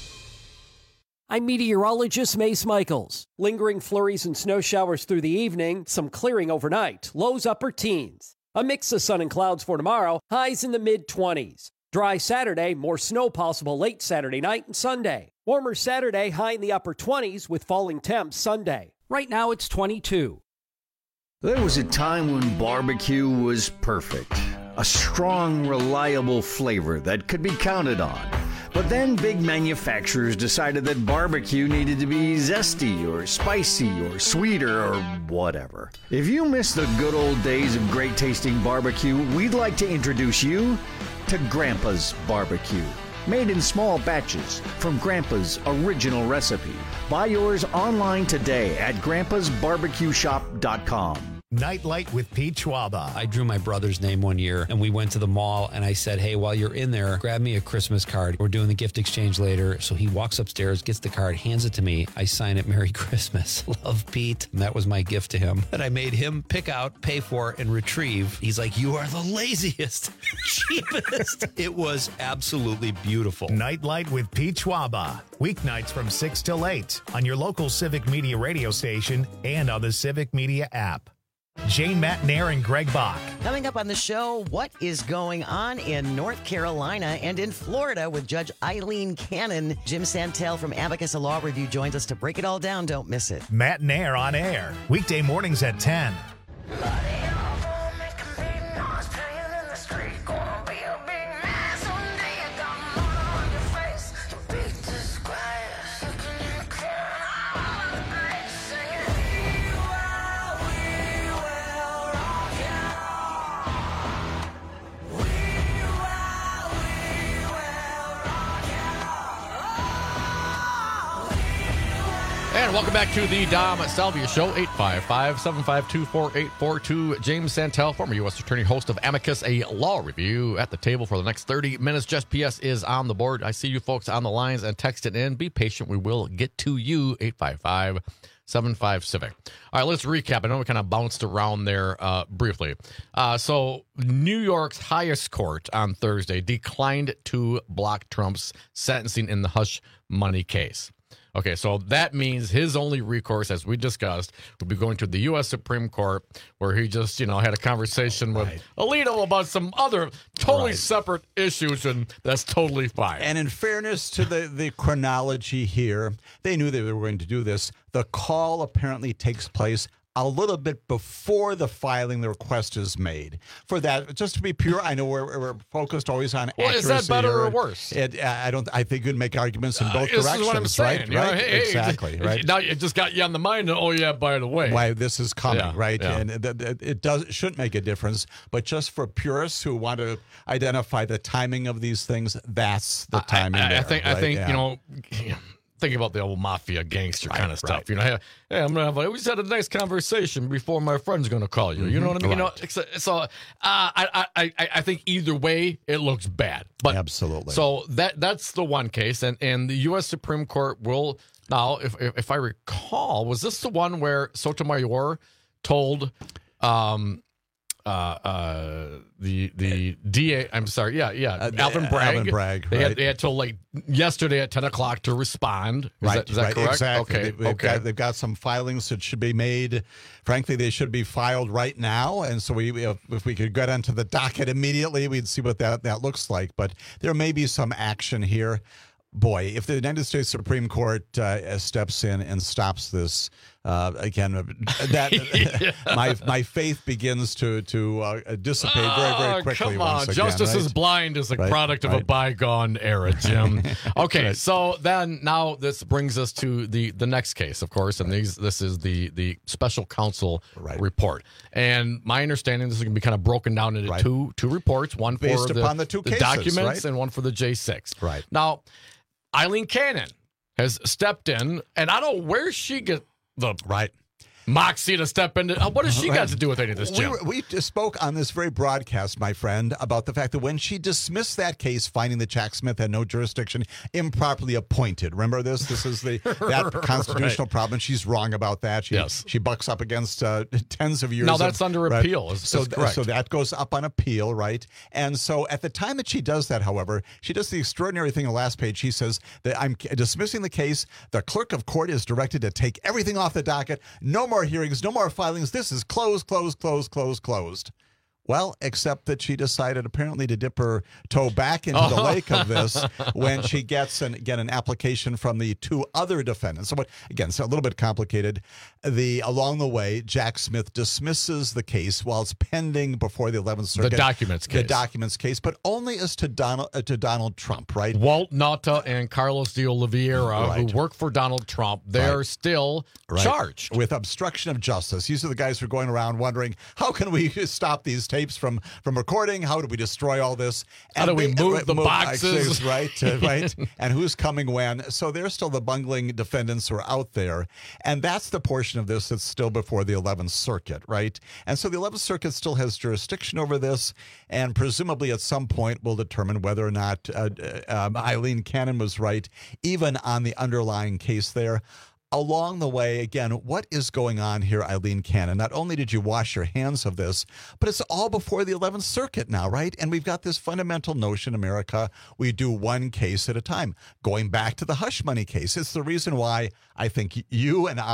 I'm meteorologist Mace Michaels. Lingering flurries and snow showers through the evening, some clearing overnight, lows upper teens. A mix of sun and clouds for tomorrow, highs in the mid-twenties. Dry Saturday, more snow possible late Saturday night and Sunday. Warmer Saturday, high in the upper twenties with falling temps Sunday. Right now it's twenty-two. There was a time when barbecue was perfect. A strong, reliable flavor that could be counted on. But then big manufacturers decided that barbecue needed to be zesty or spicy or sweeter or whatever. If you miss the good old days of great tasting barbecue, we'd like to introduce you to Grandpa's Barbecue. Made in small batches from Grandpa's original recipe. Buy yours online today at grandpas barbecue shop dot com. Nightlight with Pete Schwaba. I drew my brother's name one year, and we went to the mall, and I said, hey, while you're in there, grab me a Christmas card. We're doing the gift exchange later. So he walks upstairs, gets the card, hands it to me. I sign it, Merry Christmas. Love, Pete. And that was my gift to him that I made him pick out, pay for, and retrieve. He's like, you are the laziest, cheapest. It was absolutely beautiful. Nightlight with Pete Schwaba. Weeknights from six till eight on your local Civic Media radio station and on the Civic Media app. Jane Matnair and Greg Bach. Coming up on the show, what is going on in North Carolina and in Florida with Judge Eileen Cannon? Jim Santel from Abacus Law Review joins us to break it all down. Don't miss it. Matnair on air, weekday mornings at ten. And welcome back to the Dom Salvia Show, eight five five, seven five two, four eight four two. James Santel, former U S Attorney, host of Amicus, a law review, at the table for the next thirty minutes. Just P S is on the board. I see you folks on the lines and text it in. Be patient. We will get to you, eight five five, seven five, Civic. All right, let's recap. I know we kind of bounced around there uh, briefly. Uh, so New York's highest court on Thursday declined to block Trump's sentencing in the hush money case. Okay, so that means his only recourse, as we discussed, would be going to the U S Supreme Court, where he just, you know, had a conversation with right. Alito about some other totally right. separate issues, and that's totally fine. And in fairness to the, the chronology here, they knew they were going to do this. The call apparently takes place a little bit before the filing the request is made. For that, just to be pure, I know we're, we're focused always on well, accuracy. Is that better or, or worse? It, I don't. I think you'd make arguments in both uh, directions. This is what I'm saying. Right? You know, right? hey, exactly. Hey, right. Now it just got you on the mind. And, oh yeah, by the way, why this is coming, yeah, right? Yeah. And it, it, it does it shouldn't make a difference. But just for purists who want to identify the timing of these things, that's the timing. I, I, there, I think. right? I think yeah. you know. Thinking about the old mafia gangster right, kind of stuff, right. you know. Hey, hey, I'm gonna have. A, we just had a nice conversation before my friend's gonna call you. Mm-hmm. You know what I mean? Right. You know, so uh, I, I, I, I think either way it looks bad. But absolutely. So that that's the one case, and and the U S Supreme Court will now, if if, if I recall, was this the one where Sotomayor told um uh uh the the D A I'm sorry yeah yeah uh, Alvin Bragg Alvin Bragg they right. had they had till like yesterday at ten o'clock to respond. Is right that, is that right, correct? Exactly. Okay, they, they've okay. Got, they've got some filings that should be made. Frankly, they should be filed right now, and so we if, if we could get onto the docket immediately, we'd see what that that looks like. But there may be some action here. Boy, if the United States Supreme Court uh, steps in and stops this, uh, again, that yeah. my my faith begins to to uh, dissipate oh, very very quickly. Come on, once again, justice right? is blind is a right, product of right. a bygone era, Jim. Okay, right. so then now this brings us to the the next case, of course, and right. these this is the the special counsel right. report. And my understanding, this is going to be kind of broken down into right. two two reports, one Based for upon the, the two the cases, documents right? and one for the J six. Right now. Eileen Cannon has stepped in, and I don't know where she get the right moxie to step in. What has she got to do with any of this, Jim? We, we spoke on this very broadcast, my friend, about the fact that when she dismissed that case, finding that Jack Smith had no jurisdiction, improperly appointed. Remember this? This is the that constitutional right. problem. She's wrong about that. She, yes. She bucks up against uh, tens of years. Now that's of, under right? appeal. Is, so, is correct. so that goes up on appeal, right? And so at the time that she does that, however, she does the extraordinary thing on the last page. She says that I'm dismissing the case. The clerk of court is directed to take everything off the docket. No more hearings, no more filings. This is closed, closed, closed, closed, closed. Well, except that she decided apparently to dip her toe back into the lake of this when she gets an, get an application from the two other defendants. So, what, again, it's a little bit complicated. The along the way, Jack Smith dismisses the case while it's pending before the eleventh Circuit. The documents case. The documents case, but only as to Donald uh, to Donald Trump, right? Walt Nauta and Carlos de Oliveira, right. who work for Donald Trump, they're right. still right. charged with obstruction of justice. These are the guys who are going around wondering, how can we stop these tapes from, from recording? How do we destroy all this? And how do we they, move uh, the move, boxes? Right, uh, right. And who's coming when? So they're still the bungling defendants who are out there. And that's the portion of this that's still before the eleventh Circuit, right? And so the eleventh Circuit still has jurisdiction over this, and presumably at some point will determine whether or not uh, uh, um, Eileen Cannon was right, even on the underlying case there. Along the way, again, what is going on here, Eileen Cannon? Not only did you wash your hands of this, but it's all before the eleventh Circuit now, right? And we've got this fundamental notion in America, we do one case at a time. Going back to the hush money case, it's the reason why I think you and I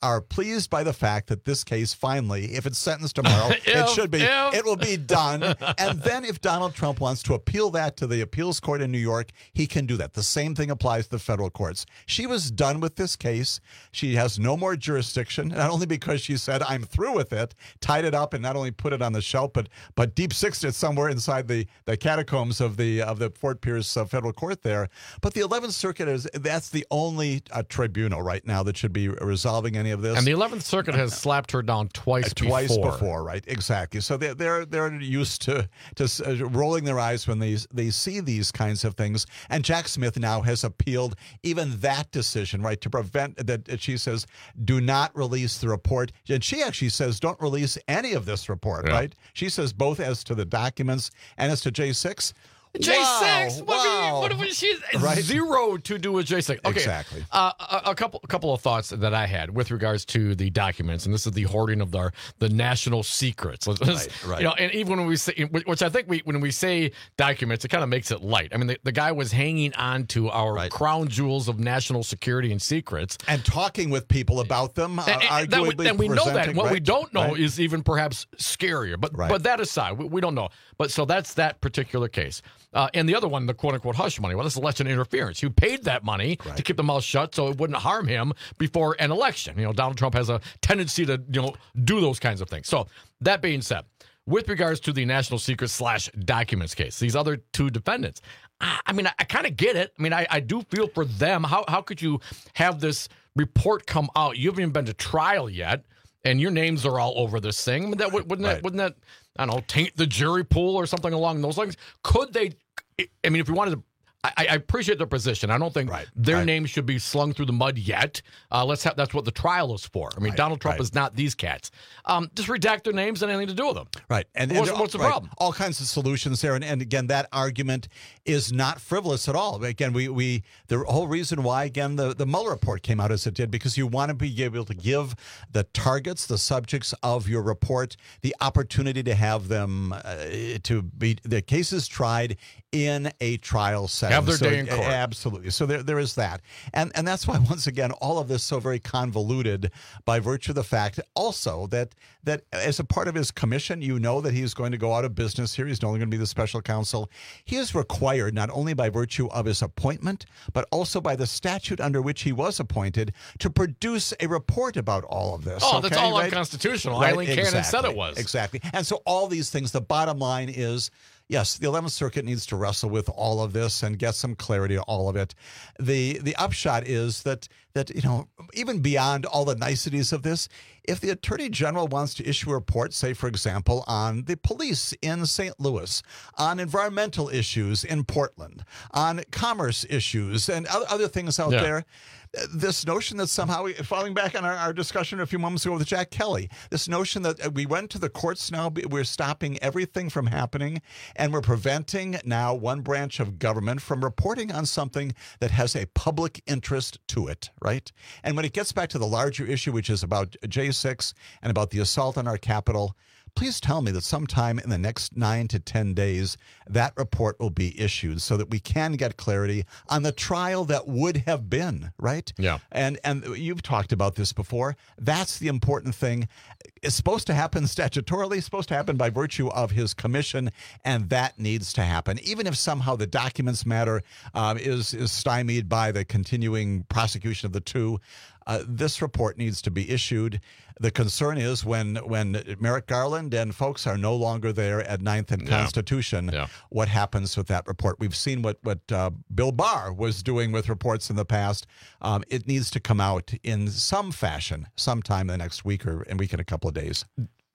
are pleased by the fact that this case finally, if it's sentenced tomorrow, If, it should be, if. it will be done. And then if Donald Trump wants to appeal that to the appeals court in New York, he can do that. The same thing applies to the federal courts. She was done with this case. She has no more jurisdiction, not only because she said, I'm through with it, tied it up and not only put it on the shelf, but but deep sixed it somewhere inside the, the catacombs of the of the Fort Pierce uh, federal court there. But the eleventh Circuit is that's the only uh, tribunal right now that should be resolving any of this. And the eleventh Circuit has slapped her down twice uh, twice before. before, right? Exactly. So they're they're they're used to to uh, rolling their eyes when they they see these kinds of things. And Jack Smith now has appealed even that decision, right, to prevent that. She says, do not release the report, and she actually says, don't release any of this report, yeah. right? She says both as to the documents and as to J six. J six. Wow, What, wow. what, what, she's Right. zero to do with J six. Okay. Exactly. Uh, a, a couple, a couple of thoughts that I had with regards to the documents, and this is the hoarding of the the national secrets. Right, right. You know, and even when we say, which I think we when we say documents, it kind of makes it light. I mean, the, the guy was hanging on to our right. crown jewels of national security and secrets, and talking with people about them. Uh, and, and, that we, arguably and we know that. What right, we don't know right. is even perhaps scarier. But Right. but that aside, we, we don't know. But so that's that particular case. Uh, and the other one, the quote-unquote hush money, well, this is election interference. You paid that money right. to keep the mouth shut so it wouldn't harm him before an election. You know, Donald Trump has a tendency to, you know, do those kinds of things. So that being said, with regards to the national secret slash documents case, these other two defendants, I, I mean, I, I kind of get it. I mean, I, I do feel for them. How how could you have this report come out? You haven't even been to trial yet, and your names are all over this thing. I mean, that wouldn't that Right. wouldn't that I don't know, taint the jury pool or something along those lines? Could they? I mean, if we wanted to, I, I appreciate their position. I don't think right, their right. name should be slung through the mud yet. Uh, let's have that's what the trial is for. I mean, Right, Donald Trump right. is not these cats. Um, just redact their names and anything to do with them. Right. And, what's, and what's the right, problem? All kinds of solutions there. And, and again, that argument is not frivolous at all. Again, we, we the whole reason why, again, the, the Mueller report came out as it did, because you want to be able to give the targets, the subjects of your report, the opportunity to have them uh, to be the cases tried in a trial setting. Have their So, day in court. Absolutely. So there, there is that. And and that's why, once again, all of this so very convoluted by virtue of the fact also that that as a part of his commission, you know that he's going to go out of business here. He's no longer going to be the special counsel. He is required, not only by virtue of his appointment, but also by the statute under which he was appointed, to produce a report about all of this. Oh, okay, that's all right? unconstitutional. Right, Eileen Cannon exactly, said it was. Exactly. And so all these things, the bottom line is, yes, the eleventh Circuit needs to wrestle with all of this and get some clarity to all of it. The the upshot is that that you know, even beyond all the niceties of this, if the Attorney General wants to issue a report, say, for example, on the police in Saint Louis, on environmental issues in Portland, on commerce issues and other, other things out Yeah. there, this notion that somehow, we, falling back on our, our discussion a few moments ago with Jack Kelly, this notion that we went to the courts now, we're stopping everything from happening, and we're preventing now one branch of government from reporting on something that has a public interest to it, right? And when it gets back to the larger issue, which is about J six and about the assault on our Capitol, please tell me that sometime in the next nine to ten days, that report will be issued so that we can get clarity on the trial that would have been, right? Yeah. And and you've talked about this before. That's the important thing. It's supposed to happen statutorily, it's supposed to happen by virtue of his commission, and that needs to happen. Even if somehow the documents matter um, is, is stymied by the continuing prosecution of the two, uh, this report needs to be issued. The concern is when when Merrick Garland and folks are no longer there at Ninth and Yeah. Constitution, Yeah. what happens with that report? We've seen what, what uh, Bill Barr was doing with reports in the past. Um, it needs to come out in some fashion sometime in the next week or a week and a couple of days.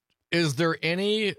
Is there any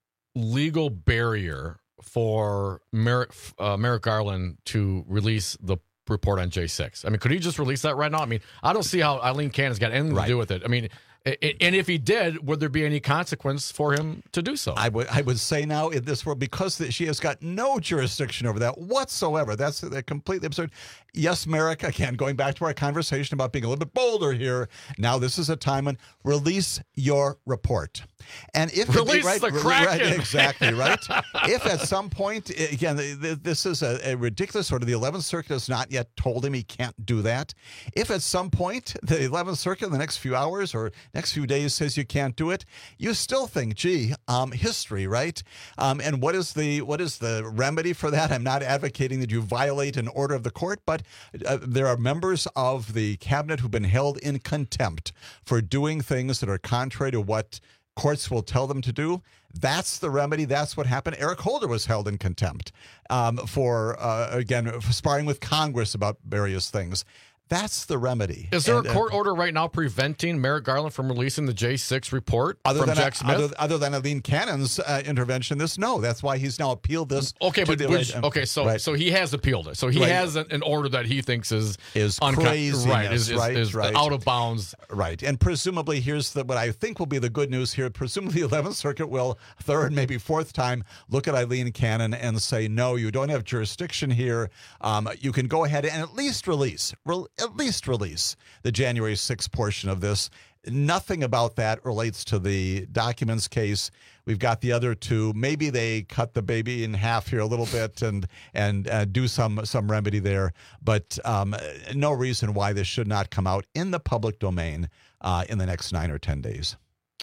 legal barrier for Merrick, uh, Merrick Garland to release the report on J six? I mean, could he just release that right now? I mean, I don't see how Eileen Cannon's got anything Right. to do with it. I mean, And if he did, would there be any consequence for him to do so? I would I would say now in this world, because she has got no jurisdiction over that whatsoever. That's uh, completely absurd. Yes, Merrick, again, going back to our conversation about being a little bit bolder here, now this is a time when release your report. And if Release right, the right, Kraken. exactly, right? If at some point, again, this is a, a ridiculous order. The eleventh Circuit has not yet told him he can't do that. If at some point the eleventh Circuit in the next few hours or next few days says you can't do it, you still think, gee, um, history, right? Um, and what is the what is the remedy for that? I'm not advocating that you violate an order of the court, but uh, there are members of the cabinet who've been held in contempt for doing things that are contrary to what courts will tell them to do. That's the remedy. That's what happened. Eric Holder was held in contempt um, for, uh, again, sparring with Congress about various things. That's the remedy. Is there and, a court uh, order right now preventing Merrick Garland from releasing the J six report other from than Jack Smith? Other, other than Eileen Cannon's uh, intervention, this no. That's why he's now appealed this. Okay, to but the, which, um, okay, so right. so he has appealed it. So he Right. has an, an order that he thinks is is unco- craziness, right? Is, is, right, is right. out of bounds, right? And presumably, here's the what I think will be the good news here. Presumably, the eleventh Circuit will third, maybe fourth time look at Eileen Cannon and say, no, you don't have jurisdiction here. Um, you can go ahead and at least release, re- at least release the January sixth portion of this. Nothing about that relates to the documents case. We've got the other two. Maybe they cut the baby in half here a little bit and and uh, do some some remedy there. But um, no reason why this should not come out in the public domain uh, in the next nine or ten days.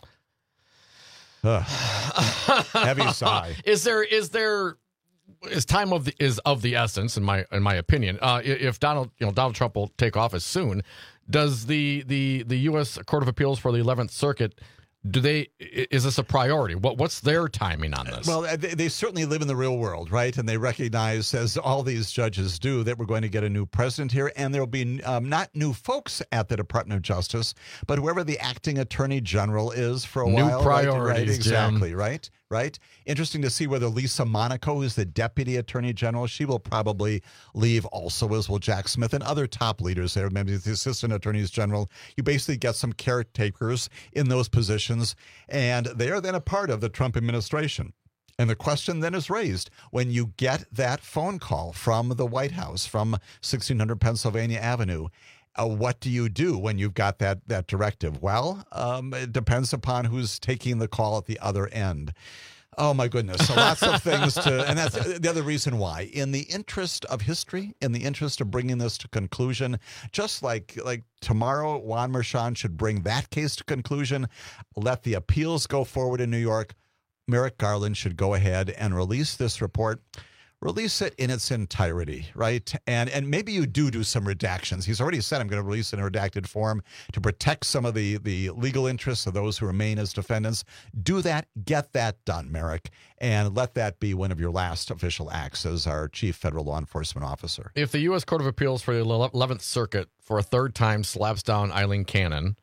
Ugh. Heavy sigh. Is there is there is time of the is of the essence in my in my opinion. Uh, if Donald you know Donald Trump will take office soon, does the the the U S Court of Appeals for the eleventh Circuit, do they is this a priority? What what's their timing on this? Well, they, they certainly live in the real world, right? And they recognize, as all these judges do, that we're going to get a new president here, and there'll be um, not new folks at the Department of Justice, but whoever the acting attorney general is for a New while. priorities, right? Right, exactly, Jim. right? Right. Interesting to see whether Lisa Monaco, who's the deputy attorney general, she will probably leave also, as will Jack Smith and other top leaders there. Maybe the assistant attorneys general. You basically get some caretakers in those positions, and they are then a part of the Trump administration. And the question then is raised when you get that phone call from the White House, from sixteen hundred Pennsylvania Avenue. Uh, what do you do when you've got that that directive? Well, um, it depends upon who's taking the call at the other end. Oh, my goodness. So lots of things to, and that's the other reason why. In the interest of history, in the interest of bringing this to conclusion, just like like tomorrow, Juan Merchan should bring that case to conclusion, let the appeals go forward in New York. Merrick Garland should go ahead and release this report. Release it in its entirety, right? And and maybe you do do some redactions. He's already said, I'm going to release it in a redacted form to protect some of the, the legal interests of those who remain as defendants. Do that. Get that done, Merrick. And let that be one of your last official acts as our chief federal law enforcement officer. If the U S Court of Appeals for the eleventh Circuit for a third time slaps down Eileen Cannon,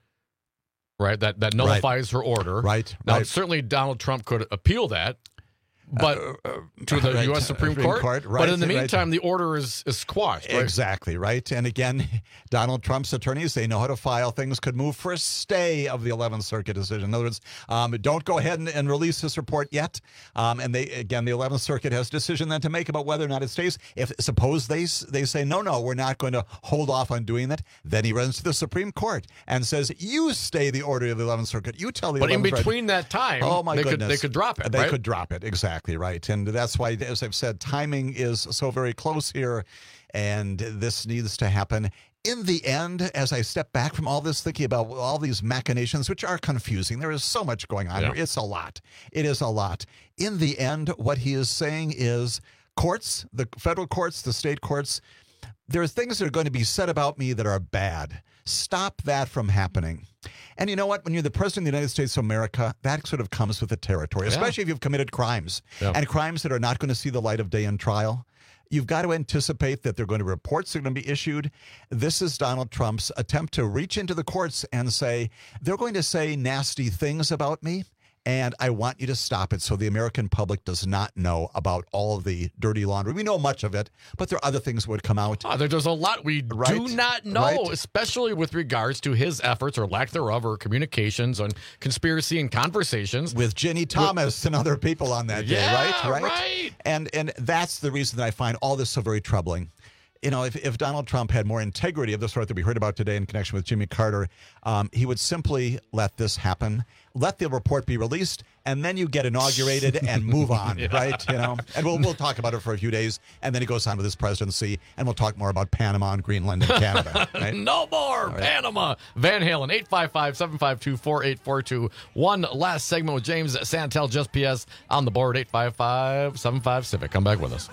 right, that, that nullifies right. her order. Right. Now, right. certainly Donald Trump could appeal that. But uh, uh, to the right, U S Supreme Supreme Court. Court, right, but in the meantime, right. the order is, is squashed. Right? Exactly, right? And again, Donald Trump's attorneys, they know how to file things, could move for a stay of the eleventh Circuit decision. In other words, um, don't go ahead and, and release this report yet. Um, and they again, the eleventh Circuit has a decision then to make about whether or not it stays. If suppose they they say, no, no, we're not going to hold off on doing that, then he runs to the Supreme Court and says, you stay the order of the eleventh Circuit. You tell the But in eleventh between right. that time, oh my they, goodness. could, they could drop it, They right? could drop it, exactly, right. And that's why, as I've said, timing is so very close here, and this needs to happen. In the end, as I step back from all this, thinking about all these machinations, which are confusing, there is so much going on yeah. here. It's a lot. It is a lot. In the end, what he is saying is courts, the federal courts, the state courts, there are things that are going to be said about me that are bad. Stop that from happening. And you know what? When you're the president of the United States of America, that sort of comes with the territory, yeah. especially if you've committed crimes yeah. and crimes that are not going to see the light of day in trial. You've got to anticipate that there are going to be reports that are going to be issued. This is Donald Trump's attempt to reach into the courts and say, they're going to say nasty things about me, And I want you to stop it so the American public does not know about all of the dirty laundry. We know much of it, but there are other things that would come out. Oh, there's a lot we right? do not know, right? especially with regards to his efforts or lack thereof or communications on conspiracy and conversations. With Ginny Thomas with, and other people on that day, yeah, right? Right. right. And, and that's the reason that I find all this so very troubling. You know, if, if Donald Trump had more integrity of the sort that we heard about today in connection with Jimmy Carter, um, he would simply let this happen, let the report be released, and then you get inaugurated and move on, yeah. right? You know, and we'll we'll talk about it for a few days, and then he goes on with his presidency, and we'll talk more about Panama and Greenland and Canada. Right? No more right. Panama. Van Halen, eight five five, seven five two, four eight four two. One last segment with James Santel, Just P S on the board, eight five five, seven five Civic. Come back with us.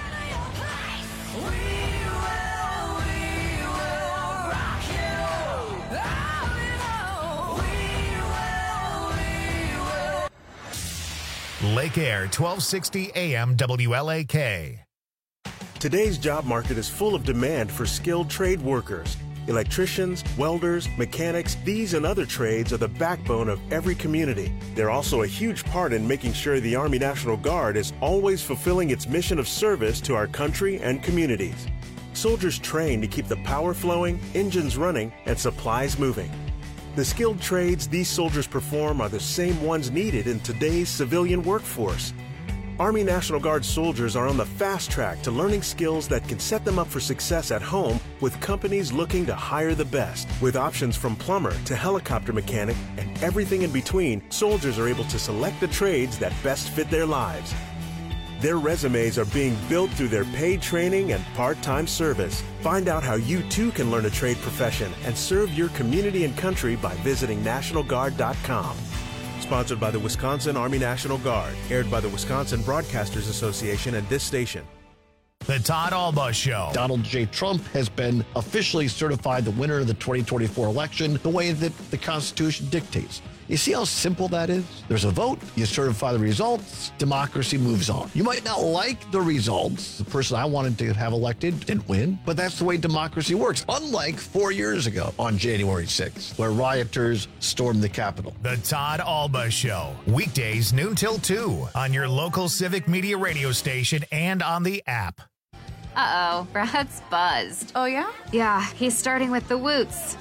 Lake Air, twelve sixty A M W L A K. Today's job market is full of demand for skilled trade workers. Electricians, welders, mechanics, these and other trades are the backbone of every community. They're also a huge part in making sure the Army National Guard is always fulfilling its mission of service to our country and communities. Soldiers train to keep the power flowing, engines running, and supplies moving. The skilled trades these soldiers perform are the same ones needed in today's civilian workforce. Army National Guard soldiers are on the fast track to learning skills that can set them up for success at home with companies looking to hire the best. With options from plumber to helicopter mechanic and everything in between, soldiers are able to select the trades that best fit their lives. Their resumes are being built through their paid training and part-time service. Find out how you too can learn a trade profession and serve your community and country by visiting National Guard dot com. Sponsored by the Wisconsin Army National Guard. Aired by the Wisconsin Broadcasters Association and this station. The Todd Alba Show. Donald J. Trump has been officially certified the winner of the twenty twenty-four election the way that the Constitution dictates. You see how simple that is? There's a vote, you certify the results, democracy moves on. You might not like the results. The person I wanted to have elected didn't win, but that's the way democracy works. Unlike four years ago on January sixth, where rioters stormed the Capitol. The Todd Alba Show. Weekdays noon till two on your local Civic Media radio station and on the app. Uh-oh, Brad's buzzed. Oh, yeah? Yeah, he's starting with the woots.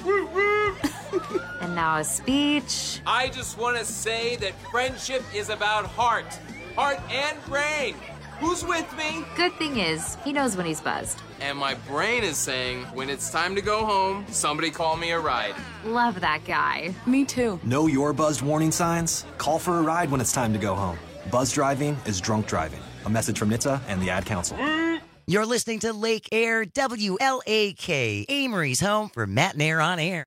And now a speech. I just want to say that friendship is about heart. Heart and brain. Who's with me? Good thing is, he knows when he's buzzed. And my brain is saying, when it's time to go home, somebody call me a ride. Love that guy. Me too. Know your buzzed warning signs? Call for a ride when it's time to go home. Buzz driving is drunk driving. A message from N H T S A and the Ad Council. You're listening to Lake Air W L A K, Amory's home for Matt and Air on Air.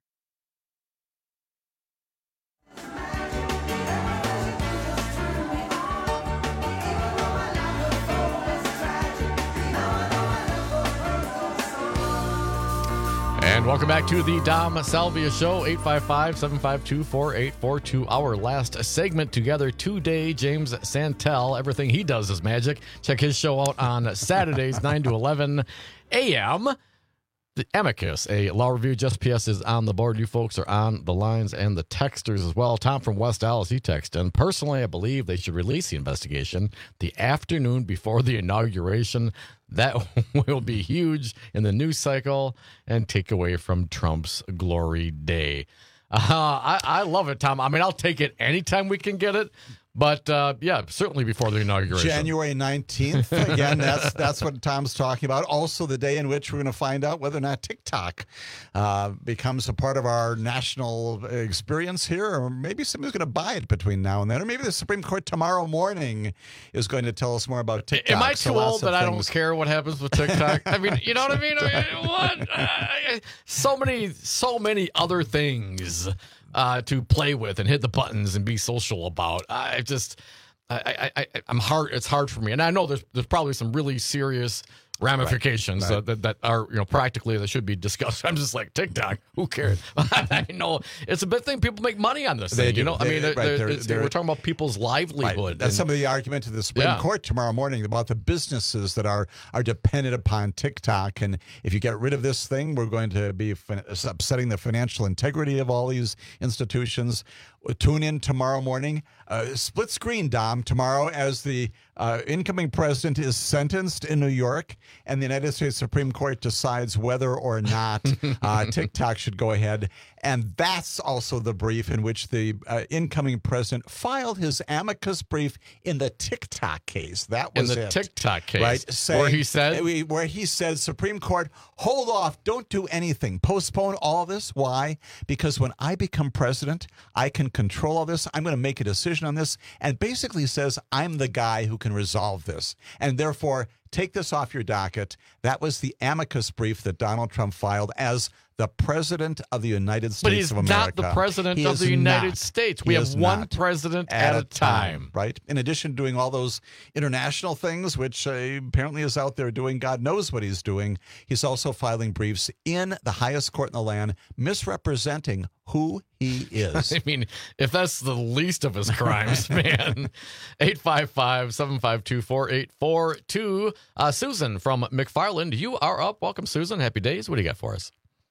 And welcome back to the Dom Salvia Show, eight five five, seven five two, four eight four two. Our last segment together today, James Santel. Everything he does is magic. Check his show out on Saturdays, nine to eleven a.m. The Amicus, a law review, Just P S is on the board. You folks are on the lines and the texters as well. Tom from West Dallas, he texted. And personally, I believe they should release the investigation the afternoon before the inauguration. That will be huge in the news cycle and take away from Trump's glory day. Uh, I, I love it, Tom. I mean, I'll take it anytime we can get it. But, uh, yeah, certainly before the inauguration. January nineteenth. Again, that's that's what Tom's talking about. Also the day in which we're going to find out whether or not TikTok uh, becomes a part of our national experience here, or maybe somebody's going to buy it between now and then. Or maybe the Supreme Court tomorrow morning is going to tell us more about TikTok. Am I too so old that I don't care what happens with TikTok? I mean, you know what I mean? I mean what? Uh, so many, so many other things. Uh, to play with and hit the buttons and be social about. I just, I, I, I, I'm hard. It's hard for me, and I know there's there's probably some really serious ramifications right, right. That, that are you know practically that should be discussed. I'm just like TikTok. Who cares? I know it's a big thing. People make money on this they thing. Do. You know, they, I mean, right, they're, they're, they're, they're, we're talking about people's livelihood. Right. That's and, some of the argument to the Supreme yeah. Court tomorrow morning about the businesses that are are dependent upon TikTok. And if you get rid of this thing, we're going to be fin- upsetting the financial integrity of all these institutions. Tune in tomorrow morning. Uh, split screen, Dom, tomorrow as the uh, incoming president is sentenced in New York and the United States Supreme Court decides whether or not uh, TikTok should go ahead. And that's also the brief in which the uh, incoming president filed his amicus brief in the TikTok case. That was in the it. TikTok case, right? Saying, where he said, where he said, Supreme Court, hold off, don't do anything, postpone all of this. Why? Because when I become president, I can control all this. I'm going to make a decision on this, and basically says I'm the guy who can resolve this, and therefore take this off your docket. That was the amicus brief that Donald Trump filed as the president of the United States but he's of America. not the president He of is the United not. States. We He have is one not. president at, at a time. time. Right? In addition to doing all those international things, which uh, apparently is out there doing God knows what he's doing, he's also filing briefs in the highest court in the land, misrepresenting who he is. I mean, if that's the least of his crimes, man. eight five five, seven five two, four eight four two. Uh, Susan from McFarland, you are up. Welcome, Susan. Happy days. What do you got for us?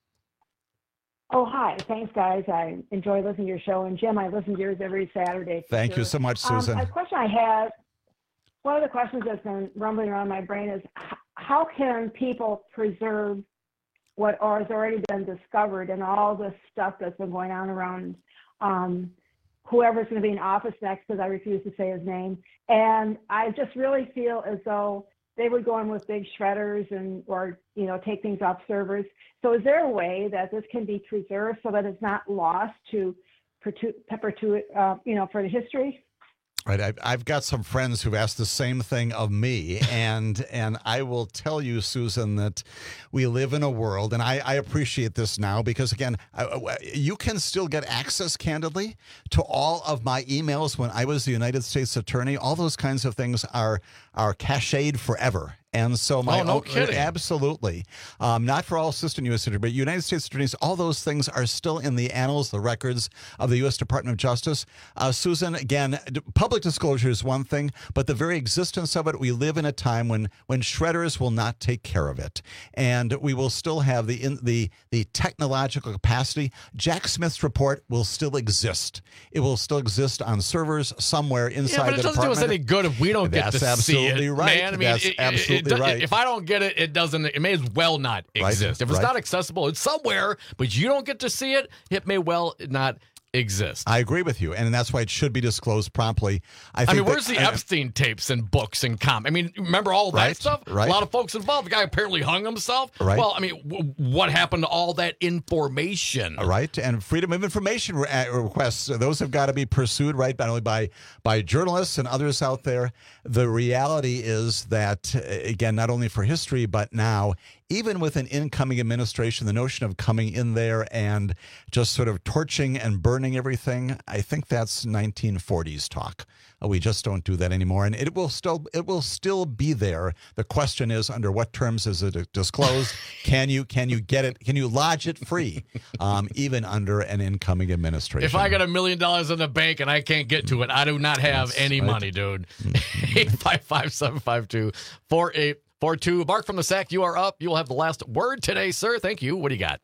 Oh, hi. Thanks, guys. I enjoy listening to your show. And, Jim, I listen to yours every Saturday. Thank sure. you so much, Um, Susan. a question I have, one of the questions that's been rumbling around my brain is h- how can people preserve what has already been discovered and all this stuff that's been going on around um, whoever's going to be in office next, because I refuse to say his name. And I just really feel as though they would go in with big shredders and, or, you know, take things off servers. So is there a way that this can be preserved so that it's not lost to perpetuate, uh, you know, for the history? Right, I've, I've got some friends who've asked the same thing of me, and and I will tell you, Susan, that we live in a world, and I, I appreciate this now because, again, I, you can still get access, candidly, to all of my emails when I was the United States Attorney. All those kinds of things are are cached forever. And so my oh, no own, kidding. Absolutely. Um, not for all assistant U S attorneys, but United States attorneys, all those things are still in the annals, the records of the U S Department of Justice. Uh, Susan, again, public disclosure is one thing, but the very existence of it, we live in a time when when shredders will not take care of it. And we will still have the in, the the technological capacity. Jack Smith's report will still exist. It will still exist on servers somewhere inside yeah, but it the doesn't department. do us any good if we don't get That's to absolutely see it, right. man. I mean, That's it, absolutely it, it, right. If I don't get it, it doesn't. It may as well not Right, exist. If it's right. not accessible, it's somewhere, but you don't get to see it. It may well not exist. I agree with you, and that's why it should be disclosed promptly. I, I think mean, where's that, the uh, Epstein tapes and books and com? I mean, remember all that Right, stuff? right. A lot of folks involved. The guy apparently hung himself. Right. Well, I mean, w- what happened to all that information? Right, and freedom of information re- uh, requests, uh, those have got to be pursued, right, not only by, by journalists and others out there. The reality is that, uh, again, not only for history, but now, even with an incoming administration, the notion of coming in there and just sort of torching and burning everything, I think that's nineteen forties talk. Uh, we just don't do that anymore, and it will still it will still be there. The question is, under what terms is it disclosed? can you can you get it? Can you lodge it free, um, even under an incoming administration? If I got a million dollars in the bank and I can't get to it, I do not have That's any right. money, dude. eight five five, seven five two, four eight four two. Mark from the Sack, you are up. You will have the last word today, sir. Thank you. What do you got?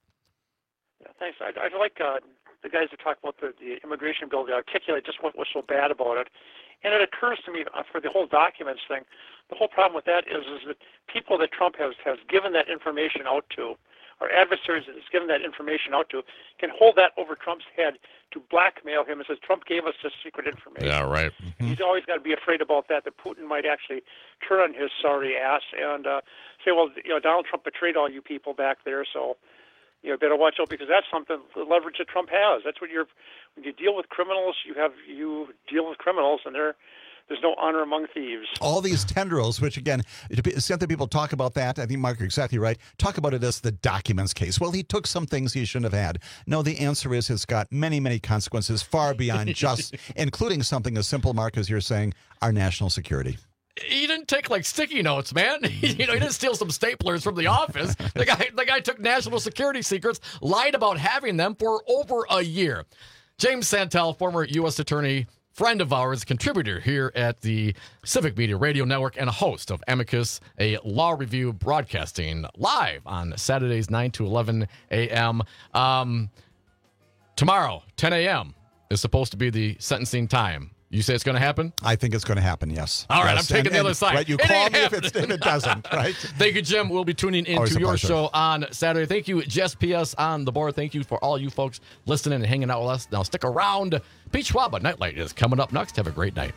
Thanks. I'd, I'd like uh, the guys who talk about the, the immigration bill to articulate just what was so bad about it. And it occurs to me uh, for the whole documents thing, the whole problem with that is, is that people that Trump has, has given that information out to, or adversaries that has given that information out to, can hold that over Trump's head to blackmail him and says, Trump gave us this secret information. Yeah, right. Mm-hmm. He's always got to be afraid about that, that Putin might actually turn on his sorry ass and uh, say, well, you know, Donald Trump betrayed all you people back there, so you know, better watch out, because that's something, the leverage that Trump has. That's what you're, when you deal with criminals, you have, you deal with criminals, and there, there's no honor among thieves. All these tendrils, which again, to the extent that people talk about that, I think, Mark, you're exactly right. Talk about it as the documents case. Well, he took some things he shouldn't have had. No, the answer is it's got many, many consequences far beyond just, including something as simple, Mark, as you're saying, our national security. He didn't take like sticky notes, man. you know, he didn't steal some staplers from the office. The guy, the guy took national security secrets, lied about having them for over a year. James Santel, former U S attorney, friend of ours, contributor here at the Civic Media Radio Network, and a host of Amicus, a law review broadcasting live on Saturdays, nine to eleven a.m. Um, tomorrow, ten a.m. is supposed to be the sentencing time. You say it's going to happen? I think it's going to happen, yes. All right, yes. I'm taking and, the and, other side. Right, you It call ain't me if, it's, if it doesn't, right? Thank you, Jim. We'll be tuning into your pleasure. show on Saturday. Thank you, Jess P S on the board. Thank you for all you folks listening and hanging out with us. Now stick around. Pete Schwaba, Nightlight is coming up next. Have a great night.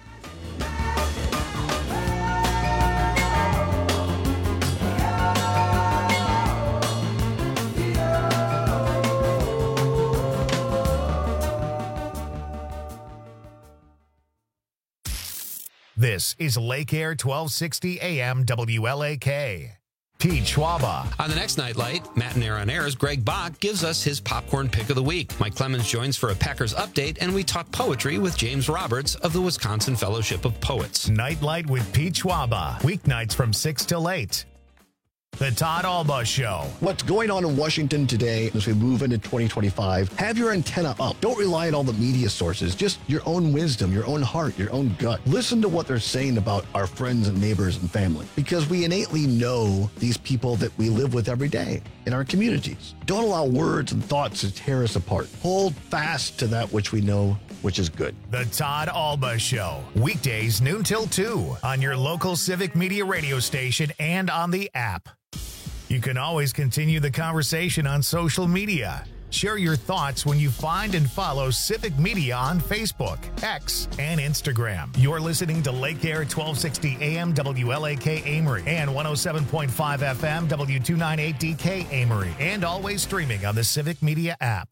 This is Lake Air twelve sixty A M W L A K. Pete Schwaba. On the next Nightlight, Matt and Air on Air's Greg Bach gives us his popcorn pick of the week. Mike Clemens joins for a Packers update, and we talk poetry with James Roberts of the Wisconsin Fellowship of Poets. Nightlight with Pete Schwaba. Weeknights from six till eight. The Todd Alba Show. What's going on in Washington today as we move into twenty twenty-five? Have your antenna up. Don't rely on all the media sources. Just your own wisdom, your own heart, your own gut. Listen to what they're saying about our friends and neighbors and family, because we innately know these people that we live with every day in our communities. Don't allow words and thoughts to tear us apart. Hold fast to that which we know, which is good. The Todd Alba Show. Weekdays noon till two on your local Civic Media radio station and on the app. You can always continue the conversation on social media. Share your thoughts when you find and follow Civic Media on Facebook, X, and Instagram. You're listening to Lake Air twelve sixty A M W L A K Amory and one oh seven point five F M W two ninety-eight D K Amory, and always streaming on the Civic Media app.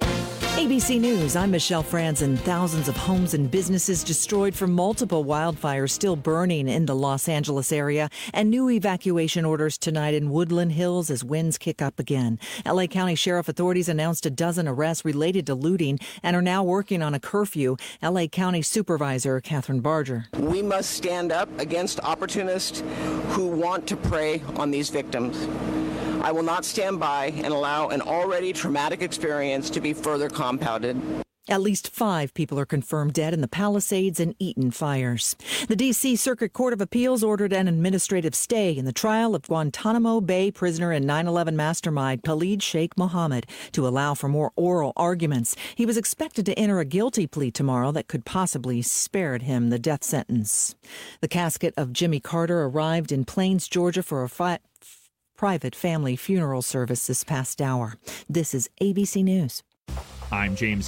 A B C News, I'm Michelle Franzen. Thousands of homes and businesses destroyed from multiple wildfires still burning in the Los Angeles area, and new evacuation orders tonight in Woodland Hills as winds kick up again. L A County Sheriff authorities announced a dozen arrests related to looting and are now working on a curfew. L A County Supervisor Catherine Barger. We must stand up against opportunists who want to prey on these victims. I will not stand by and allow an already traumatic experience to be further compounded. At least five people are confirmed dead in the Palisades and Eaton fires. The D C Circuit Court of Appeals ordered an administrative stay in the trial of Guantanamo Bay prisoner and nine eleven mastermind Khalid Sheikh Mohammed to allow for more oral arguments. He was expected to enter a guilty plea tomorrow that could possibly spare him the death sentence. The casket of Jimmy Carter arrived in Plains, Georgia for a fi- private family funeral service this past hour. This is A B C News. I'm James